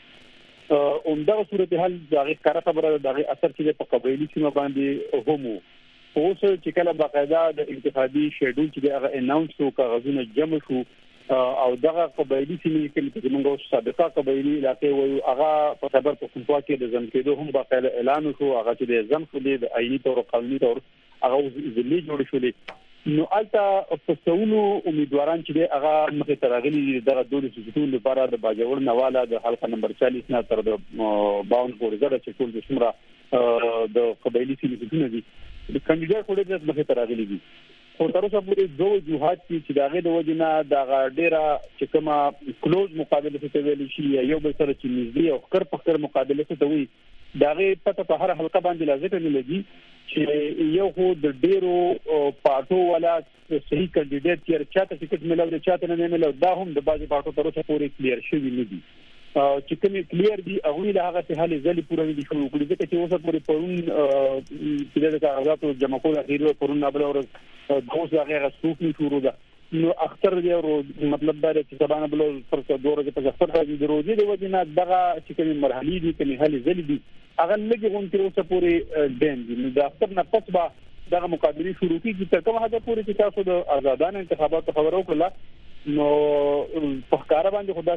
دا صورتحال دغه کار خبره دغه اثر چې په قبایلی سیمه باندې همو اوس چې کله باقاعده د انتخابي شیډول چې هغه اناونس شو کاغذونه جمع شو او دغه قبایلی سیمه کې موږ سابقه قبایلی علاقې وایو هغه په خبر په پښتونخوا کې د ځم کېدو هم باقاعده اعلان شو هغه چې د ځم خو د آئینی تور قانوني تور هغه ځلې جوړ شولې نو البته په څونو امیدواران چې هغه مخه ترغلي دغه دوه سټول لپاره د باجوړ نواله د حلقه نمبر 40 نه تر د 52 پورې زړه چې ټول د شمره د قبایلی سیمې دي د کاندیدټ په ډېر مخه ترغلي دي خو تر اوسه پورې دوه جهات چې دغه د وجنه د ډیره چې کومه کلوز مقابله ته ویل شي یو بل سره چې نږدې او خر په خر مقابله ته وي دغه پته په هر حلقه باندې لازم نه لګي چې یو خو د ډیرو پارټو ولا صحیح کاندیدټ چې چاته ټیکټ ملو د چاته نه ملو دا هم د بازي پارټو تر اوسه پورې کلیر شوی نه دي چې کومې کلیر دي هغه له هغه ته حل ځلې پوره دي شروع کړي ځکه چې اوسه پورې پرون چې د کاغذاتو جمع کول اخیری پرون نه بل اور دوه هغه رسوک نه شروع ده نو اختر دی مطلب دا چې سبانه بل پر څو ورځې په اختر راځي د روزي د وجنه دغه چې کومې مرحلې دي کومې حل ځلې دي هغه لږه غون تر اوسه پورې دیم دي نو د اختر نه پس به دغه مقابله شروع کیږي تر کومه حد پورې چې تاسو د آزادانه انتخاباتو خبرو کړل نو په کار باندې خدا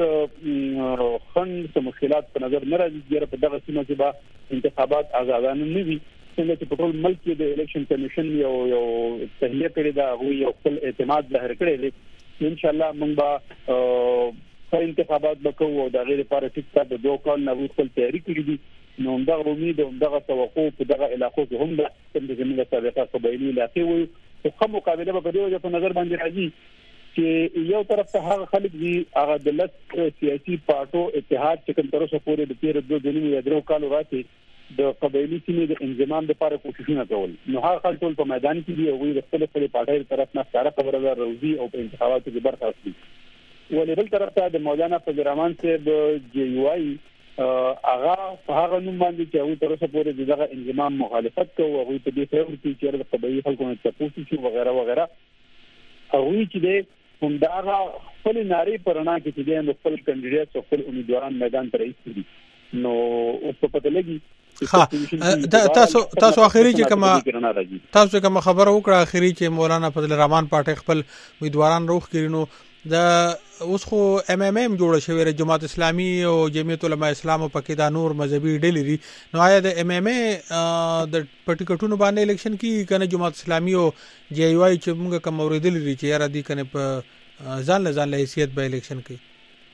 هیڅ خند مشکلات په نظر نه راځي چې په دغه سیمه کې به انتخابات آزادانه نه وي څنګه چې په ټول ملک کې د الیکشن کمیشن یو تهیه کړی دا یو خپل اعتماد ظاهر کړی دی ان شاء الله موږ به انتخابات وکړو او د غیر لپاره ټیک د دوه کال نه خپل تیاری کړی دي
نو دغه امید او دغه توقع په دغه علاقو کې هم د زموږ سابقه قبایلی علاقې وي خو کوم مقابله په دې وجه په نظر باندې راځي چې یو طرف ته هغه خلک دي هغه د لس سیاسي پارټو اتحاد چې کوم تر اوسه پورې د تیر 2 کالو راځي د قبایلی سیمې د انضمام لپاره کوششونه کول نو هغه خلک ټول په میدان کې دي او د خپل پارټي طرف نه ستاره خبره ده روزي او په انتخاباتو کې برخه اخلي ولې بل طرف ته د مولانا فضل الرحمن صاحب جی یو آی هغه هغه نوم باندې چې هغه تر اوسه پورې دغه انضمام مخالفت کوي او هغه په دې فکر کې چې د قبایلی خلکو نه تاسو شي وغیرہ وغیرہ هغه چې هم دا خپل ناری پرنا کې چې د خپل کاندیدټ او خپل امیدواران میدان ته راځي نو اوس په پته لګي
تاسو اخیری چې کوم خبره وکړه اخیری چې مولانا فضل الرحمن پارټي خپل امیدواران روخ کړي نو دا اوس خو ام جوړ شوی د جماعت اسلامي او جمعیت العلماء اسلام او پکې دا نور مذهبي ډلې دي نو آیا د ام د پټیکټونو باندې الیکشن کې کنه جماعت اسلامي او جی یو آی چې موږ کوم اوریدل دي چې یاره دي کنه په ځان له حیثیت به الیکشن کې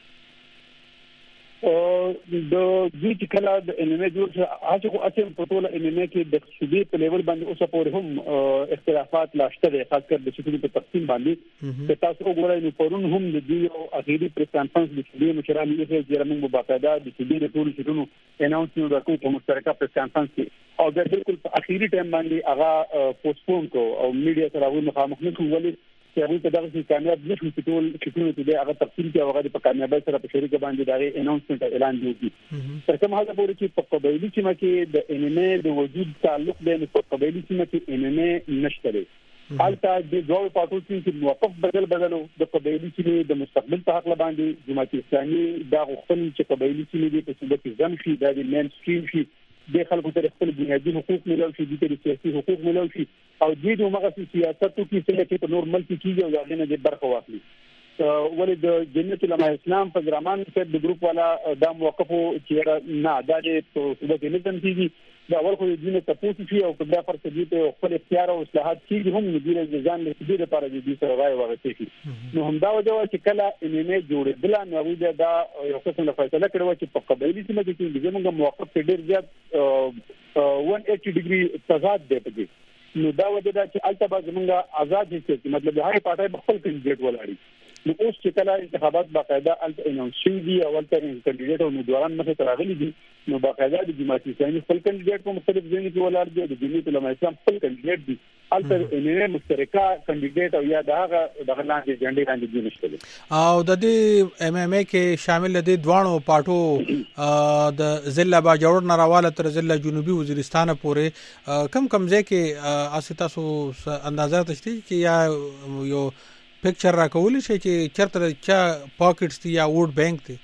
د دې چې کله د ام جوړ شو هغه اصل په ټول ام کې د صوبې په لیول باندې اوسه پورې هم اختلافات لاشته دي خاص کر د شتونو په تقسیم باندې چې تاسو وګورئ نو پرون هم د دې او اخیری پریس کانفرنس د صوبې مشران یې چې موږ باقاعده د صوبې د ټول شتونو اناونسمنت وکړو په مشترکه پریس کانفرنس کې او د بالکل په اخیری ټایم باندې هغه پوسټپون کو او میډیا سره هغه مخامخ نه کول چې هغه په دغه کامیاب نشو چې ټول شتونو ته هغه تفصیل کې هغه په کامیابی سره په شریک باندې دا اناونسمنت اعلان دی تر کومه حد پورې چې په قبایلی سیمه کې د انمه د وجود تعلق دی په قبایلی سیمه کې انمه نشته دی حالته د دوه پاتو چې موقف بدلو د قبایلی سیمه د مستقبل په حق باندې جماعت اسلامي دا غوښتل چې قبایلی سیمه د صوبې کې ځم شي د مین سټریم شي د خلکو ته خپل بنیادي حقوق ملو شي د سیاسي حقوق ملو شي او د دغه سیاستو کې څه چې په نور ملک کې یو ځای نه برخه واخلي ولې د جمعیت العلماء اسلام په ګرامان کې د ګروپ والا د موقفو چې نه د صوبې کې نه تنظیمي دا اول خو د دین ته پوښتنه شي او په بیا پر څه دي خپل اختیار او اصلاحات کې هم مدیر ځان له دې لپاره د دې سره راي ورسېږي نو هم دا وجه چې کله انمه جوړې بل نه دا یو څه څنګه فیصله کړو چې په قبایلی سیمه کې زموږ موقف ډېر زیات 180 ډیګري تضاد دی پکې نو دا وجه دا چې البته زموږ آزاد هي مطلب هر پارټي خپل کاندیدټ ولاړي نو اوس چې کله انتخابات باقاعده اناونس شوي دي او ولته کاندیدټ او امیدواران مخې ته راغلي دي نو باقاعده د جماعت اسلامي خپل کاندیدټ په مختلف ځایونو کې ولاړ دي د جمعیت العلماء اسلام خپل کاندیدټ دي البته انې مشترکه کاندیدټ او یا دغه لاندې جنډې باندې نشته
او د دې ام کې شامل دي دوانو پاټو د ضلع باجوړ نراواله تر ضلع جنوبي وزیرستان پورې کم ځای کې استا سو اندازه تشتی چې یا یو پکچر را کولې شي چې چرته چا پاکټس دي یا ووټ بانک دي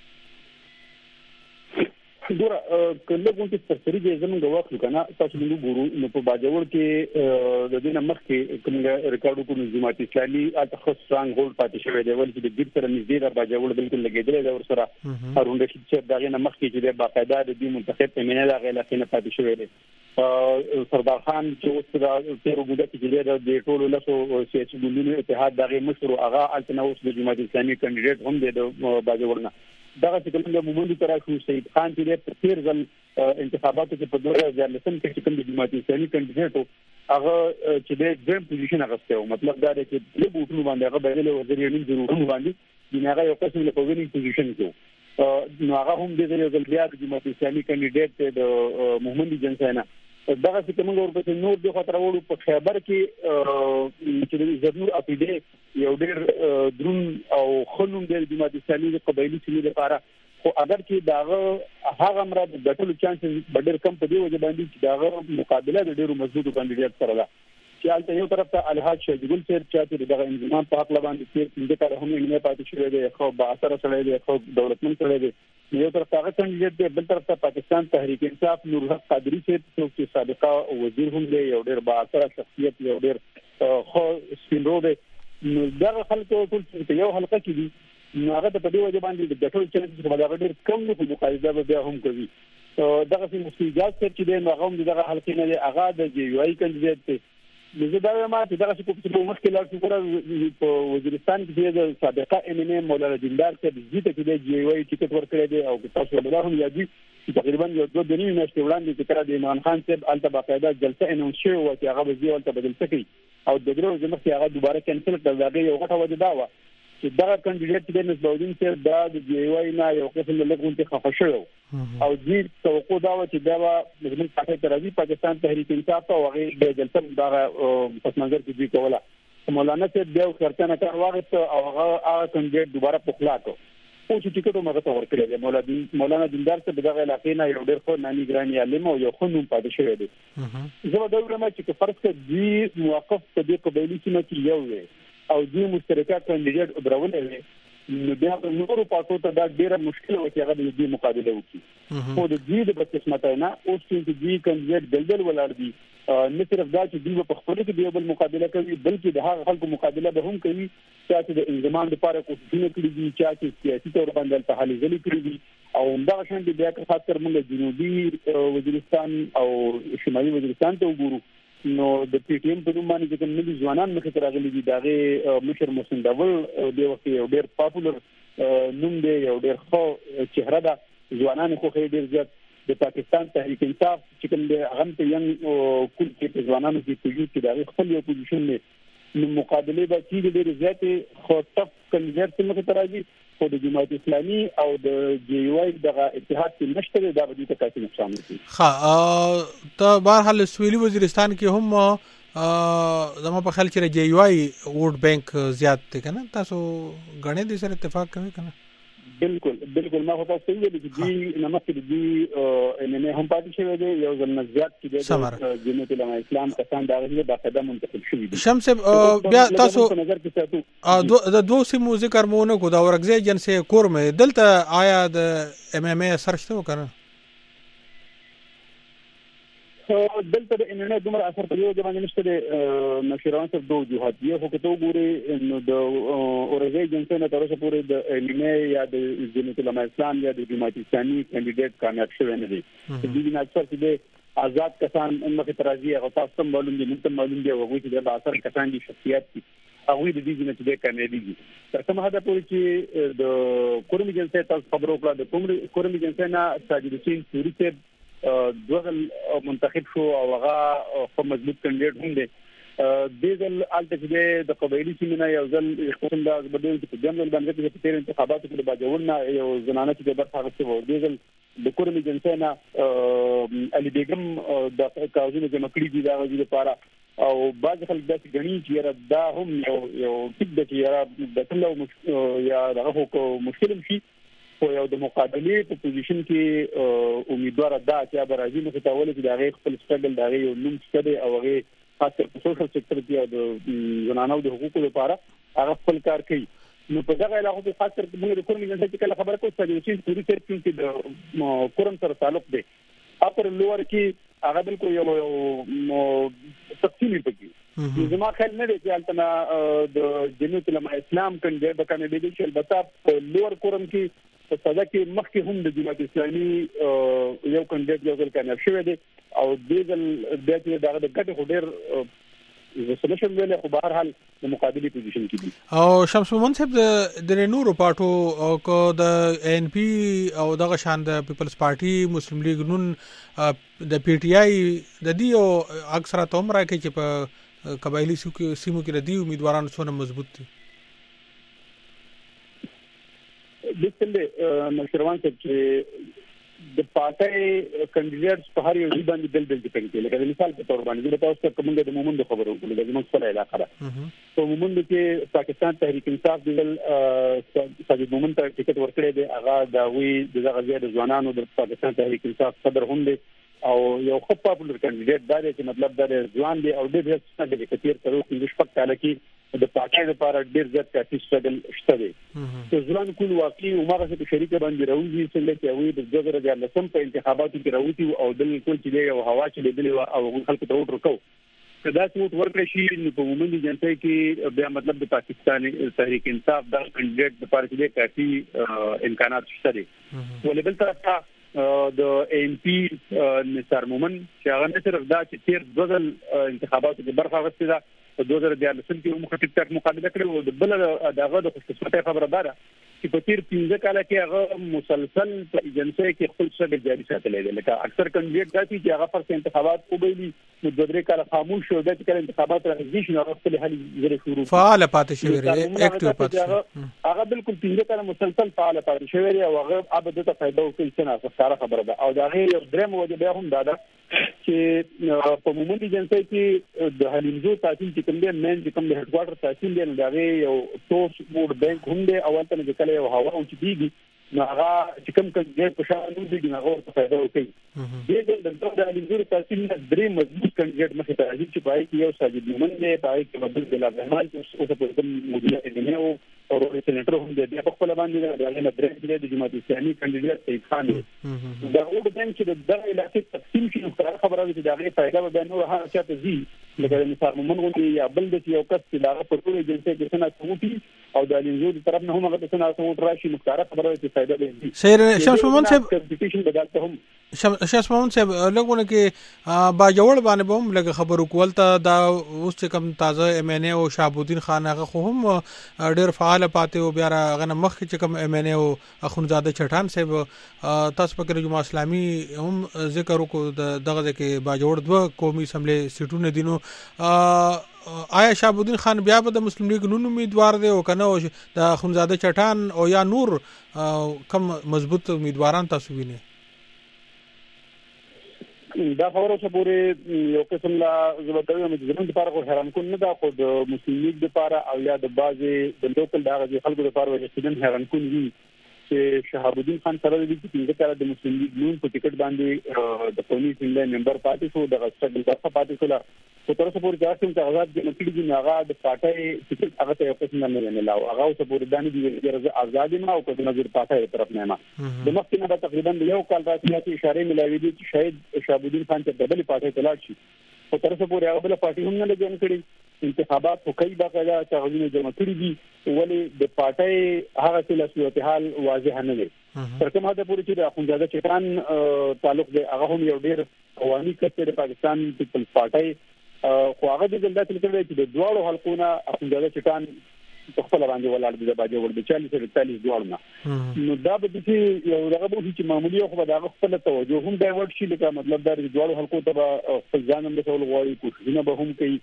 ګوره کله کوم چې تفصیلي زموږ وخت کنه تاسو موږ ګورو نو په باجوړ کې د دې نمخ کې کوم ریکارډ کوم جماعت اسلامي تخصص سترانګ هولډ پاتې شوی دی ولې د دې سره نږدې د باجوړ بالکل لګیدل دا ور سره هارون رشید چې دغه نمخ کې چې د باقاعده د دې منتخب امینه د غیلا کې نه پاتې شوی دی سردار خان چې اوس د تیر وګړو کې د ټولو لاسو سیاسي ګوندونو اتحاد دغه مشر هغه التناوس د جماعت اسلامي کاندیدټ هم د باجوړ نه دغه چې کوم مومند تر شو سید خان چې په تیر ځل انتخاباتو کې په 2019 کې کوم د جماعت اسلامي کاندیدټ هغه چې د ډیم پوزیشن غوښته مطلب دا دی چې له بوټونو باندې هغه بدل وزیر یې ضروري باندې د هغه یو قسم له پوزیشن پوزیشن کې نو هغه هم د ځل بیا د جماعت اسلامي کاندیدټ د محمد جنسانه دغه چې کوم ورپسې نور د خطر وړو په خیبر کې چې زرنور اپیډه یو ډېر درون او خلوم د جماعت اسلامي د قبایلی سیمې لپاره خو اگر چې داغه هغه مراد د ټولو چانسز ډېر کم په دی وجه باندې چې داغه مقابله د ډېرو مضبوطو کاندیدټ سره ده چې البته یو طرف ته الحاج شجګل سیر چې دغه انضمام په حق باندې چې د کار هم نه پاتې شوی دی خو با اثر سره دی خو دولتمن سره دی یو طرف ته کاندیدټ دی بل طرف ته پاکستان تحریک انصاف نور حق قادری چې سابقه وزیر هم دی یو ډېر با اثر شخصیت یو ډېر خو سپینرو دی نو دغه خلکو ټول یو حلقه کې دي هغه ته په دې وجه باندې د ټول چانس په دغه ډېر کم په مقایسه بیا هم کوي دغه مفتی اجازه چې دی هغه هم دغه حلقې نه دی هغه د جی یو آی کاندیدټ دی زه دا وایم چې دغه څه په مخکې لا څنګه په وزیرستان کې د سابقه MNA مولانا دیندار ته د زیته کې د GY ټیکټ ورکړی دی او تاسو به هم یادي چې تقریبا یو 2 میاشتې وړاندې چې کړه د عمران خان صاحب الته باقاعده جلسه اناونس شوی و چې هغه به ځي ولته بدل سکی او د درو ځمکې هغه دوباره کینسل کړل. دا یو غټه وجه دا و چې دا کاندیدټ چې نسبت الدین صاحب دا د GY نه یو قسم له لګونتي خفه شو او دې توقع دا و چې دا زموږ پاتې ترازی پاکستان تحریک انصاف او هغه د جلسه دا پس منظر کې دی کوله مولانا صاحب بیا ورته کار واغست او هغه کاندیدټ دوباره په خلا کو او چې ټیکټ مغه ته ورکړل دی. مولانا دیندار څخه دغه علاقې نه یو ډېر خو نامي ګرانی عالم او یو خنوم پاتې شوی دی. زه دا وایم چې فرض کړئ دی موقف په دې قبایلی سیمه کې یو وي او دې مشترکه کاندیدټ درولې وي نو بیا په نورو پاتو ته دا ډیره مشکل و چې هغه د دې مقابله وکړي. خو د دې د بدقسمتۍ نه اوس چې دې کاندیدټ دلدل ولاړ دي نه صرف دا چې دوی په خپل کې د بل مقابله کوي بلکې د هغه خلکو مقابله به هم کوي چې د انضمام لپاره کوښښونه کړي دي چې سیاسي تور باندې په حالي ځلې کړي دي او دا شان د بیا خاص کر موږ جنوبي وزیرستان او شمالي وزیرستان ته وګورو نو د PTM په نوم باندې کوم نوي ځوانان مخې ته راغلي دي دغه مشر محسن داول د وخت یو ډېر پاپولر نوم دی یو ډېر خو چهره ده ځوانان خو ډېر زیات د پاکستان تحریک انصاف چې کوم د هغه ته یو کل کې ځوانانو کې توجه کې دغه خپل یو پوزیشن نه مقابله به چې ډېر زیات خو تف کنجر څخه مخې ته راځي خو د جماعت اسلامي او د GY دغه اتحاد کې نشته دا به دې کافي نقصان کوي.
ها ته بهرحال سویلي وزیرستان کې هم زما په خیال چې GY ووټ بانک زیات دی کنه تاسو غنې دې سره اتفاق کوي کنه؟
بالکل ما خو تاسو ویل چې دی نمسته دی MNA هم پاتې شوی دی یو ځل زیات چې د جمعیت العلماء اسلام کسان دا غوښتل د قدم منتقل شوی دي.
شمس بیا تاسو د دوه سیمو ذکر مونږ کو دا ورګزې جنسه کورمه دلته آیا د MMA سرچته وکړه
دلته د MNA دومره اثر په یو ځای نشته د نشران څخه دوه جهات یو خو ته وګوري نو د اورګې جنسه نه تر اوسه پورې د MNA یا د جمعیت العلماء اسلام یا د جماعت اسلامي کاندیدټ کامیاب شوی نه دی. د دې نه اکثر چې آزاد کسان مخې ته راځي هغه تاسو معلوم دي نن معلوم دی هغه چې د اثر کسان دي شخصیت دي هغه د دې نه چې کامیابی دي تر کومه حد پورې چې د کورمي جنسه تاسو خبرو کړه د کورمي جنسه نه ساجد حسین سوري ته دوغل منتخب شو او هغه په مضبوط کاندیدټ هم دی د ځل الته چې د قبایلی سیمه یو ځل خپل د بدل په جنرال باندې چې په تیر انتخاباتو کې د باجوړنا یو زنانه چې د برخه غوښتي وو د ځل د کورمي جنسه نه علي بیگم د کاوزونو کې مکړي دي دا غوږی لپاره او بعض خلک د غنی چې دا هم یو ټیک د چې د ټلو یا دغه مشکل شي خو یو د مقابله په پوزیشن کې امیدوار ده چې به راځي نو تاول چې دا غي خپل سټرګل دا غي نوم ستده او غي خاصه په سوشل سېکټر کې د زنانو د حقوقو لپاره هغه خپل کار کوي. نو په دغه علاقه کې خاص کر موږ د کورمي جنسه کې خبره کوو چې پوری سره چې د کورم سره تعلق دی اپر لوور کې هغه بالکل یو تفصیلی پکې زما خیال نه دی چې البته د جمعیت العلماء اسلام کنده د کاندیدټ چې البته په لوور کورم کې په صدا کې مخکې هم د جماعت اسلامي یو کاندیدټ یو ځل کامیاب شوی دی او د ځل د دې دغه د ګټه هډر سولوشن ویل خو بهر حال د مقابله پوزیشن کې دي
او شمس محمد صاحب د نورو پارټو او کو د NP او دغه شان د پیپلز پارټي مسلم لیگ نون د PTI د دې اکثره عمره کې چې په قبایلی سیمو کې د دې امیدوارانو څونه مضبوط دي
د څنګه نشروان چې د پارټي کاندیدټس په هر یو ځای باندې بل ډیپند کوي لکه مثال په تور باندې تاسو ته کومه د مومند خبرو کوله د موږ سره علاقه ده په مومند کې پاکستان تحریک انصاف د ساجد مومند ته ټیکټ ورکړی دی هغه دا وی د غزیه د ځوانانو د پاکستان تحریک انصاف صدر هم دی او یو خو پاپولر کاندیدټ دا دی چې مطلب دا ځوان دی او د دې څخه د کثیر تر اوسه د شپږ کال کې د پاکستان لپاره ډیر زیات کافي سټرګل شته دی چې ځوان کول واقعي عمره په شریکه باندې راوځي چې له وی د 2014 په انتخاباتو کې راوتی او د ټول چې له هوا چې د او خلکو ته ورکو کدا چې ورکړی شي نو په عمومي جنته کې بیا مطلب د پاکستان تحریک انصاف د کاندیدټ لپاره چې کافي امکانات شته دي ولې بل طرف ته د ام پی نثار مومن چې هغه نه صرف دا چې تیر ځل انتخاباتو کې برخه اخیستې ده په 2014 کې هم ټیک ټاک مقابله کړې او د بل دغه د خوشقسمتۍ خبره ده چې په تیر 15 کال کې هغه مسلسل په ایجنسي کې خپل څه جاري ساتلی دی. لکه اکثر کاندیدټ داسي چې هغه پر انتخابات کوي نو د درې کال خاموش شو د کله انتخابات راځي شنو خپل حل زری شروع
فعال پاتې شوی دی اکټیو پاتې
هغه بالکل 15 کال مسلسل فعال پاتې شوی دی او هغه ابد ته فائدہ وکړي چې نه ښه خبره ده. او دا غیر درم وجه به هم دا چې په مومندي ایجنسي کې د حلیمزو تحصیل چې کوم دی مین چې کوم د هډ کوارټر تحصیل دی نو دا یو ټوس بورډ بانک هم دی او تل د کله یو هوا او چې دیږي نو هغه چې کوم کاندیدټ په شان نو دی هغه ته فائدہ وکړي. دغه د حلیمزو تحصیل نه درې مضبوط کاندیدټ مخې ته راځي چې پای کې یو ساجد مومن دی پای کې بدل بلا رحمان او په کوم مدیر دی او اورو سېنټر هم دی په خپل باندې دا نه درې د جماعت اسلامي کاندیدټ سید خان دی دا وګ بانک چې دغه علاقې تقسیم شي خبره ده چې دا غي فائدہ به نور هغه چاته زی لکه مثال مومن غوندي یا بل د یو کس چې دا په ټول ایجنسي کې څنګه څوټي او د لینزو د طرف نه هم هغه څنګه څوټ راشي مختاره خبره ده چې فائدہ به
سیر شمس مومن صاحب
کمپټیشن بدلته هم
شمس مومن صاحب لګونه کې با جوړ باندې به هم لګ خبرو کول ته دا اوس کوم تازه ام ان ای او شهابالدین خان هغه خو هم ډېر فعال پاتې او بیا غنه مخ چې کوم ام ان ای او اخونزاده چټان صاحب تاسو په کې جماعت اسلامي هم ذکر وکړو دغه کې با جوړ دوه قومي اسمبلی سیټونه دینو آیا شهابالدین خان بیا به د مسلم لیگ نون امیدوار دی او کنه د اخونزاده چټان او یا نور کم مضبوط امیدواران تاسو وینئ؟
دا خبره چې پورې یو قسم لا زبردوی مجرم لپاره خو حیران کون نه دا خو د مسلم لیگ لپاره او یا د بازي د لوکل دغه خلکو لپاره ورسېدل حیران کون دي چې شهابالدین خان سره د دې کله د مسلم لیگ نون په ټیکټ باندې د قومي اسمبلی ممبر پاتې شو د غسل برخه پاتې شو په تر څو پورې چې څنګه آزاد د نکړي نه د پټای ټیکټ هغه ته یو قسم نه لاو هغه اوس پورې دانی د آزاد نه او په نظر پټای طرف نه ما د مخکې نه تقریبا یو کال راځي چې اشاره ملاوي دي چې شاید شهابالدین خان ته بدلی پټای تلاړ شي په تر څو پورې هغه بل پارټي هم نه لګین کړي انتخابات خو کوي باقاعده چې غوښنه جمع کړي دي ولې د پټای هغه څه صورت حال واضح نه دی تر کومه ده پورې چې د اخونزاده چټان تعلق دی هغه هم یو ډیر قوانینی کړي د پاکستان پیپلز پارټي خو هغه د دلته کړي چې د دوړو حلقونه اخونزاده چټان په خپل باندې ولاړ دي د باجه ور د 40 دوړ نه نو دا به چې یو دغه به چې معمولی خو به دغه خپل توجه هم ډایورټ شي لکه مطلب دا د دوړو حلقو ته خپل ځان هم د ټول غواړي کوششونه به هم کوي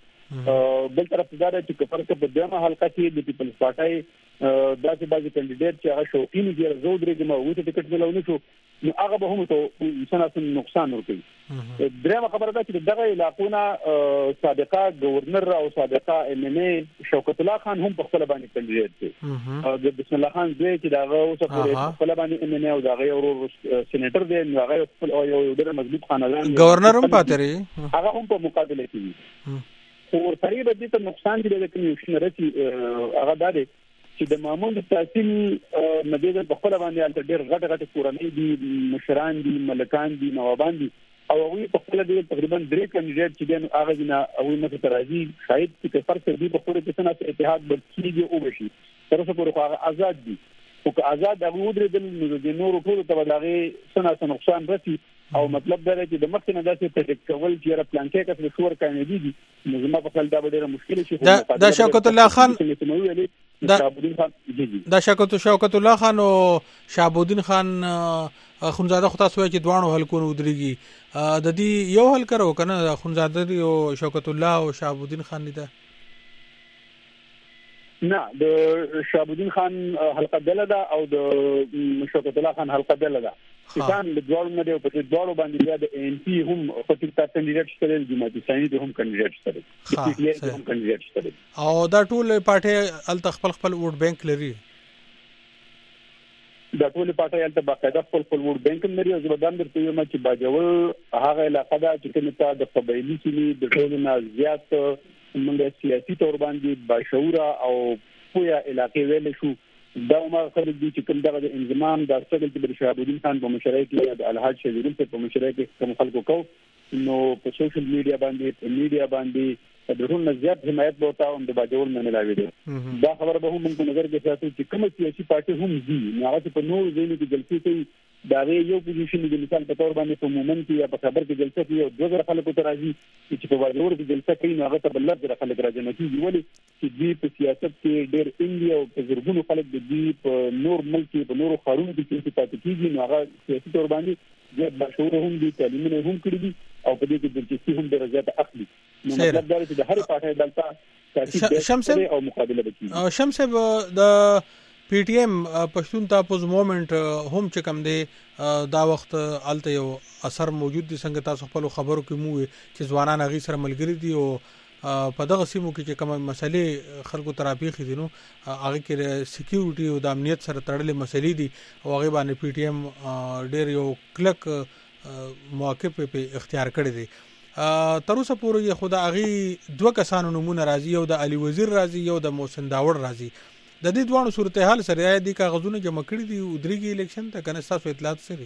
بل طرف ته دا چې کفرته په دغه حلقه کې د پیپلز پارټي داسې بعضي کاندیدټ چې هغه شوقین دي زو درې جمع وو ته ټیکټ ملونه شو نو هغه به هم ته انسان نقصان ورکړي. درېمه خبره ده چې دغه علاقونه سابقه گورنر او سابقه ام ان ای شوکت الله خان هم په خپل باندې کاندیدټ دي د بسم الله خان زوی چې دغه اوس په خپل باندې ام ان ای او دغه یو سېنیټر دی نو هغه خپل یو ډېر مضبوط خاندان
گورنر هم پاتري
هغه هم په مقابله کې او تقریبا دې ته نقصان دي د کمیشن رسي هغه ده چې د معمول تحصیل مدیده په خپل باندې الته ډېر غټ کورنۍ دي مشران دي ملکان دي نوابان دي او هغه په خپل دې تقریبا درې کاندیدټ چې دین هغه نه هغه نه ترازی شاید چې فرق دي په خپل کې څنګه اتحاد بدکیږي او بشي تر څو پورې هغه آزاد دي او که آزاد هغه ودرېدل د نورو ټولو ته بلغه څنګه نقصان رسي او مطلب دا چې د مخکې نه داسې تدقیق کول چې را پلان کې کړي شور کاندي دي نو زما په خپل دا ډېره مشکل شي
دا شوکت الله خان دا شوکت الله خان او شهابالدین خان خونزاده خو تاسو چې دوانو حلقونو ودرېږي د دې یو حل کړو کنه خونزاده او شوکت الله او شهابالدین خان نه
نه د شهابالدین خان حلقه دلدا او د شوکت الله خان حلقه دلدا ځان له دوړو نه دی په دوړو باندې بیا د ان پی هم په ټیکټ کاندیدټ شته د جماعت اسلامي هم کاندیدټ شته د پی ټی هم کاندیدټ شته
او دا ټول پارټي ال خپل ووټ بانک لري
دا ټول پارټي ال باقاعده خپل ووټ بانک لري او زبردان درته یم چې باجول هغه علاقه ده چې کومه د قبایلی سیمې د ټول نه زیات موږ سیاسي تور باندې باشعوره او پویا علاقې ویل شو دا ما خلک دي چې کوم دغه انضمام د سګل چې شهابالدین خان په مشرۍ کې د الحاج شهیدین په مشرۍ کې کوم خلکو کو نو په سوشل میډیا باندې د ټول زیات حمایت بوتا او د باجول نه ملاوي دي دا خبره به هم په نظر کې ساتو چې کوم سیاسي پارټي هم دي هغه په نور ځینې کې جلسې کوي دا یو پوزیشن د مثال په تور باندې په مومن کې یا په خبر کې جلسه کې یو 2000 خلکو ته راځي چې په ورور کې جلسه کوي نو هغه ته بل لږ خلک راځي نو ولې چې دوی په سیاست کې ډېر انډیا او په زرګونو خلک د دوی په نور ملک په نورو خارونو کې چې پاتې کیږي نو هغه سیاسي تور باندې زیات بشور هم دي تعلیمونه هم کړی دي او په دې کې دلچسپي هم ډېر زیات اخلي نو مطلب دا چې د هر پارټي دلته شمسه او مقابله وکړي
شمسه د پی ټی ایم پښتون تاسو موومېنټ هم چې کوم دی دا وخت الته یو اثر موجود دي څنګه تاسو خپل خبرو کې مو چې ځوانان غي سره ملګری دي او په دغه سیمو کې چې کوم مسلې خلکو ترابیخي دي نو هغه کې سکیورټي او د امنیت سره تړلې مسلې دي او هغه باندې پی ټی ایم ډېر یو کلک موقف په اختیار کړی دی تر اوسه پورې خدا هغه دوه کسانو نمونه راځي یو د علي وزیر راځي یو د محسن داوړ راځي د دې دوه صورتحال سره د کاغذونو جمع کړي دي او درېږي الیکشن ته کنه تاسو اطلاعات سره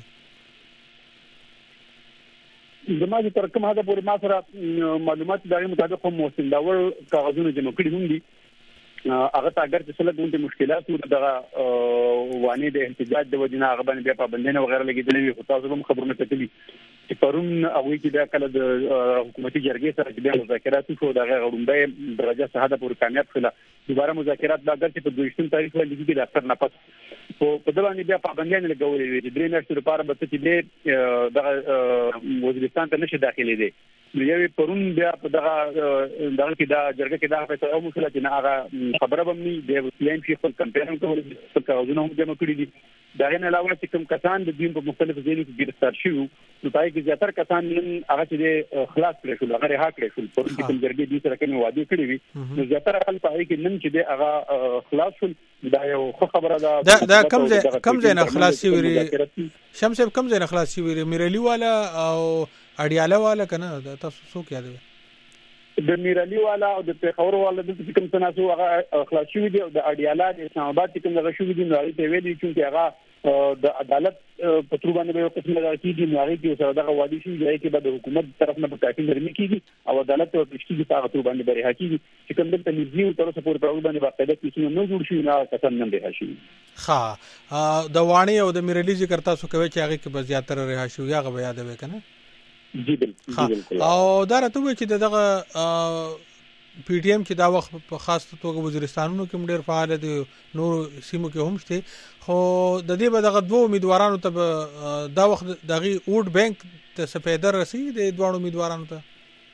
زموږ تر کومه ده پورې ما سره معلومات دغه مطابق هم محسن داوړ کاغذونو جمع کړي هم دي هغه ته اگر چې څه لږ مشکلات وو دغه وانه د احتجاج د وجنه هغه باندې بیا پابندونه وغیرہ لګیدلې وي تاسو هم خبرونه کتلې چې پرون هغه کې د کله د حکومتي جرګې سره د مذاکرات شو دغه غړومبه درجه صحه پورې کامیاب شوه دوباره مذاکرات دا اگر چې په 22 تاریخ باندې کې د اختر نه پس په دغه بیا پابندونه لګولې وي د درې میاشتو لپاره به چې د وزیرستان ته نشي داخلي دي نو یو پرون بیا په دغه کې دا جرګه کې دا فیصله وکړه چې نه هغه خبره به مې د وسلیم شي خپل کمپاین کول چې کاغذونه هم جمع کړي دي دا نه علاوه چې کوم کسان د دین په مختلفو ځایونو کې گرفتار شوي نو پای کې زیاتره کسان هغه چې خلاص کړي شو هغه رها کړي شو پرون کې کوم جرګې دي سره کوم وعده کړی وي نو زیاتره خلک پای کې نن چې هغه خلاص شول دا یو خبره ده
دا کم ځای نه خلاص شي شمس کم ځای نه خلاص شي میرلی والا او اډیاله والا کنه تاسو څوک یادوي
د میرلی والا او د پیښور والا د کوم تناسو هغه خلاص شوی دی او د اډیاله د اسلام آباد کوم دغه شوی دی نو هغه ویلي چې هغه د عدالت په تر باندې یو قسم راځي نو هغه کې سره دغه وادي شي چې کې به د حکومت طرف نه په کافي نرمي کیږي او عدالت او پښتۍ په تر باندې بری حقيقي چې کوم د تنظیم تر اوسه پورې په باندې باقاعده کیسه نه جوړ شي نه کسان نه به شي
ها د وانی او د میرلی ذکر تاسو کوي چې هغه کې به زیاتره رها شو یا غو یادوي کنه
جی بالکل
او دا راته چې دغه پی ټی ایم چې دا وخت په خاص توګه وزیرستانونو کې ډېر فعال دي نور سیمو کې هم شته خو د دې به دغه دوه امیدوارانو ته دا وخت دغه ووټ بانک ته سپیدر رسي د دوه امیدوارانو ته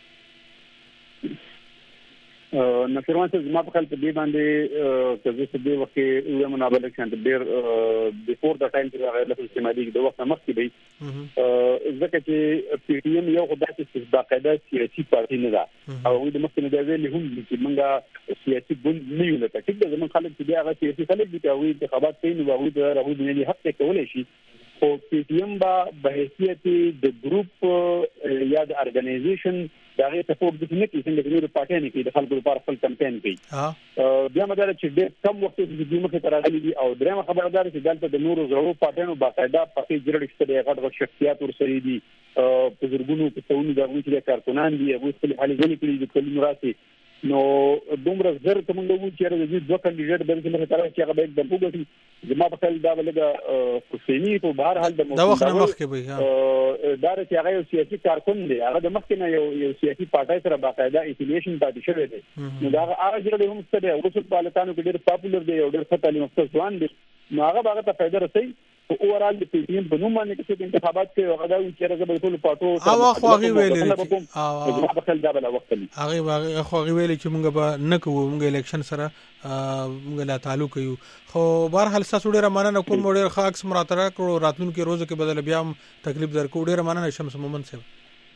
نفرمان څه زما په خپل په دې باندې چې څه دی وخت یو منابله کاند ډېر بیفور دا ټایم چې هغه له استعمالي د وخت مخکې دی ځکه چې پی ټی ایم یو خدای چې باقاعده سیاسي پارټي نه ده او د مخکې نه دی هم چې موږ سیاسي ګوند نه یو لکه چې زمون خلک چې هغه سیاسي خلک دي او د انتخابات کوي نو هغه د راغلي نه حق کولای شي او پی ټی ایم به حیثیت د ګروپ یا د ارګنایزیشن دا غي سپورټ د نه کې څنګه د نورو پارټیانو کې د خلکو لپاره خپل کمپاین کوي بیا مدار چې ډېر کم وخت کې د مخه تر راغلي دي او درېمه خبردار چې دلته د نورو زړو پارټیانو باقاعده پکې جوړ شته د غټ شخصیت ورسره دي په زرګونو په څونو د غوښتل چې کارکونان دي هغه خپل حالي ځنې کړی د کلونو راسي نو دومره زر کوم د وو چې د دوه کاندیدټ د مخه تر چې هغه به د پوګټي زما په خپل دا ولګه حسینی په بهر حال د
دا وخت مخ کې به
دا چې هغه یو سیاسي کارکون دی هغه د مخ کې نه یو سیاسي پارټای سره باقاعده افیلیشن پاتې شوی دی نو دا هغه جوړ هم څه دی اوس په پالتانو کې ډېر پاپولر دی او ډېر ښه تعلیم یافته ځوان دی نو هغه ته فائدہ رسي او اورال د پی ټی ایم په نوم باندې چې انتخابات کوي هغه دا چې راځي په ټول پټو
او خو هغه ویلي
هغه په خپل دا بل وخت دی
هغه خو هغه ویلي چې موږ به نه کوو موږ الیکشن سره موږ لا تعلق یو خو بهر حال تاسو ډیره مننه کوم ډیر خاص مراتره کړو راتلونکو روزو کې بدل بیا تکلیف درکو ډیره مننه شمس مومن صاحب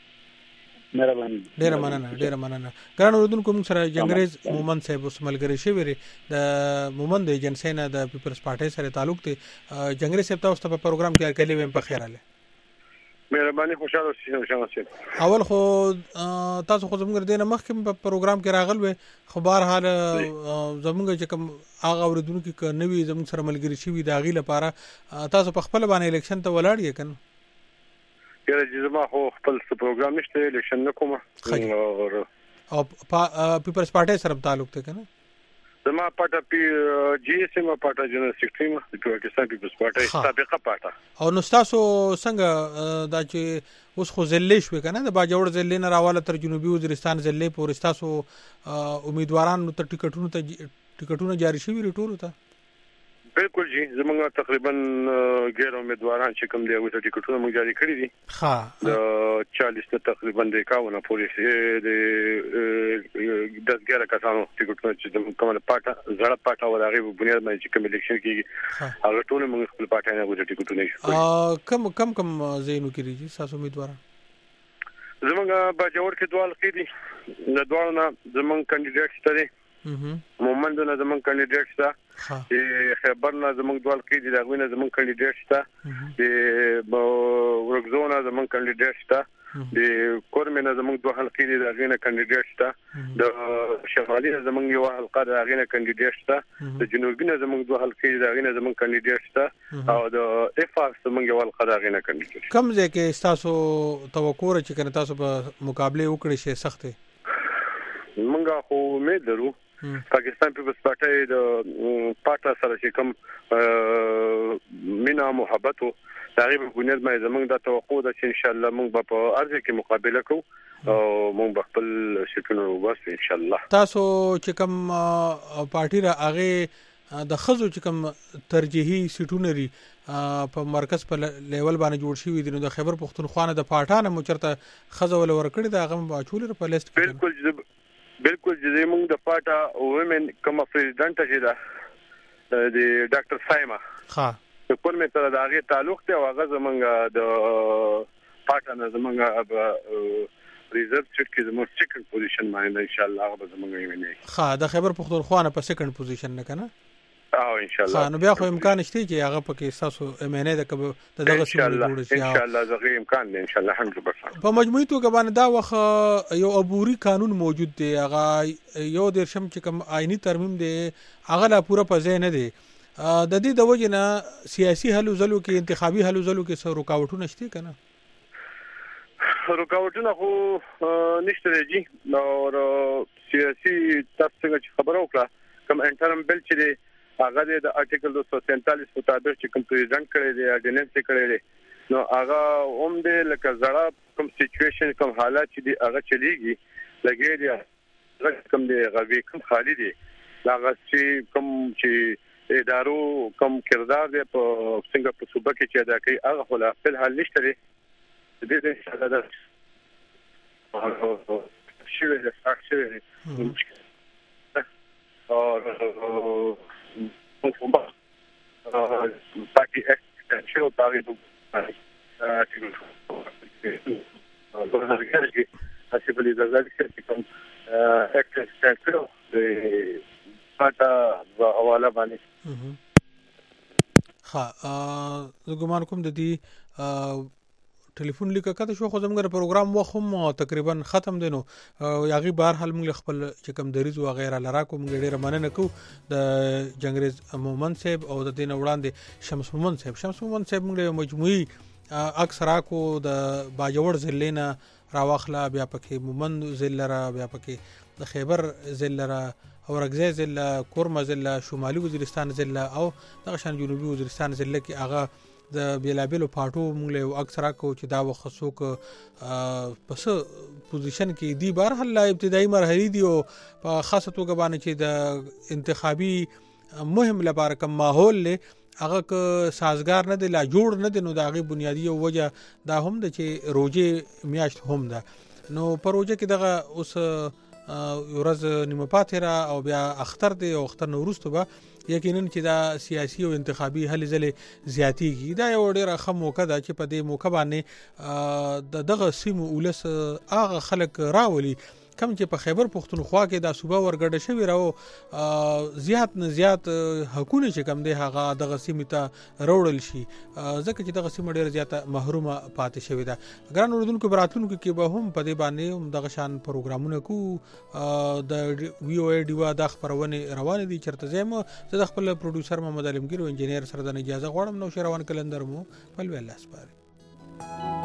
مهرباني
ډیره مننه ګران اوردونکو موږ سره جنگریز مومن صاحب اوس ملګری شوی لري د مومن د ایجنسی نه د پیپلز پارټي سره تعلق دی جنگریز صاحب تاسو په پروګرام کې کلی ویم په خیر اله
مهرباني خوشاله اوسئ
اول خو تاسو خو زموږ د نه مخکې په پروګرام کې راغل و خو بهر حال زموږ چې کوم هغه اوردونکو کې نوی زموږ سره ملګری شوی د غی لپاره تاسو په خپل باندې الیکشن ته ولاړ یې کنه
یره چې زما خو خپل پروګرام نشته الیکشن نه کوم
او پیپلز پارټي سره تعلق ته کنه
زما پټه پی جی اس ام پټه جنرال سیکریټری ما د پاکستان پیپلز پارټي سابقه پټه
او نو تاسو څنګه دا چې اوس خو زلې شو کنه د باجوړ زلې نه راواله تر جنوبي وزیرستان زلې پورې تاسو امیدوارانو ته ټیکټونه جاری شوي ریټورو ته
بالکل جی زمونږ تقریبا غیر امیدواران چې کوم دی وته ټیکټونه موږ جاری کړی دي
ها
د 40 ته تقریبا د 51 پورې د 10 کسانو ټیکټونه چې کومه پاټه زړه پاټه ولغه په بنیاد باندې چې کوم الیکشن کیږي هغه ټول موږ خپل پاټه نه وته ټیکټونه
شو کم زینو کړی تاسو امیدواران
زمونږ باجوړ کې دوال کړی د دوالونه زمونږ کاندیدټ ستاره مومند نه زمونږ کاندیدټ شته خبر نه زمونږ دوال کې دي دغه نه زمونږ کاندیدټ شته د ورګزونه زمونږ کاندیدټ شته د کورمه نه زمونږ دوه حلقې دي دغه نه کاندیدټ شته د شمالي نه زمونږ یو حلقه دغه نه کاندیدټ شته د جنوبي نه زمونږ دوه حلقې دي دغه نه زمونږ کاندیدټ شته او د اف ار زمونږ یو حلقه دغه نه کاندیدټ
کوم ځای کې تاسو توقع لرئ چې کنه تاسو په مقابله وکړئ شي سخته
مونږه خو امید لرو پاکستان پیپلز پارټي د پاټا سره چې کوم مینا محبت او تقریبا بنیاد باندې زمونږ د توقع ده چې ان شاء الله مونږ په ارزه کې مقابله کوو او مونږ خپل شتونو وبس ان شاء الله
تاسو چې کوم پارټي را هغه د خزو چې کوم ترجیحي سیټونه لري په مرکز په لیول باندې جوړ شوی دي نو د خیبر پختونخوا د پاټانه مچرته خزو ول ورکړي دا غو باچول په لیست
بالکل چې موږ د پاټا وومن کوم پریزیدنت چې دا د ډاکټر سایما
ها
په کوم سره د هغه تعلق ته هغه زمونږ د پاټا نه زمونږ ریزرو سیټ کې زموږ سیکنډ پوزیشن باندې ان شاء الله هغه زمونږ ویني
ها د خیبر پختونخوا نه په سیکنډ پوزیشن نه کنه
او ان شاء الله
نو بیا خو امکان شته چې هغه پکې تاسو امنه د دغه
سیمه جوړ شي ان شاء الله زغی امکان دی ان شاء الله 100%
په مجموعي توګه باندې دا وخت یو عبوري قانون موجود دی هغه یو د شم چې کوم آئینی ترمیم دی هغه لا پوره پځې نه دی د دې د وجه نه سیاسي حل زلو کې انتخابي حل زلو کې څو رکاوټونه شته کنه
رکاوټونه خو نشته دی او سیاسي تاسو څنګه خبرو وکړه کوم انټرم بل چې هغه د آرټیکل 247 مطابق چې کوم پریزنټ کړی دی اډیننس کړی دی نو هغه هم د لکه زړه کوم سچويشن کوم حالات چې دی هغه چلیږي لګي دی کوم دی غوي کوم خالی دی هغه چې کوم چې ادارو کوم کردار دی په څنګه په صوبه کې چې ادا کوي هغه خلا په حال نشته دی د دې څخه دا شوی د فاکچر او پاکی اکسنشل پاکی اسی بلی دزالی که کم اکسنشل پاتا و حواله بانی
زګمان کوم د دې ټلیفون لیکه کته شو خو زموږ پروګرام وخم تقریبا ختم دینو یاغي بهر حل موږ خپل چې کم دریز و غیره لرا کوم ډیره مننه کو د جنگریز مومن صاحب او د دین وړاندې شمس مومن صاحب موږ مجموعي اکثرا کو د باجوړ ضلع نه راوخلا بیا پکې مومن ضلع بیا پکې د خیبر ضلع اورګزې ضلع کورما ضلع شمالي وزیرستان ضلع او د شان جنوبي وزیرستان ضلع کې هغه د بیلابلو پټو موږ له اکثرا کو چې دا وخصوک پس پوزیشن کې دی بهر حل ابتدایي مرحله دی او په خاصه توګه باندې چې د انتخابي مهم لپاره کوم ماحول له هغه سازگار نه دی لا جوړ نه دی نو دا غي بنیادی وجه دا هم د چې روزه میاشت هم ده نو پروژه کې دغه اوس ورځ نیمه پاتې را او بیا اختر دی او اختر نوروز ته به یقینا چې دا سیاسي او انتخابي هلې ځلې زیاتیږي دا یو ډېر ښه موقع ده چې په دې موقع باندې دغه سیمو ولس هغه خلک راولي کم چې په خیبر پختونخوا کې دا صوبه ورګډه شوی راو زیات نه زیات حقونه چې کم دی هغه دغه سیمه ته وروړل شي ځکه چې دغه سیمه ډېر زیاته محرومه پاتې شوی ده ګران اوردونکو براتونکو کې به هم په دې باندې هم دغه شان پروګرامونه کو د وی او ای ډیوا د خبرونه روان دي چرته زمو زه د خپل پروډوسر محمد علمگیر او انجینیر سره د اجازه غواړم نو شروان کلندر مو په الله سپاره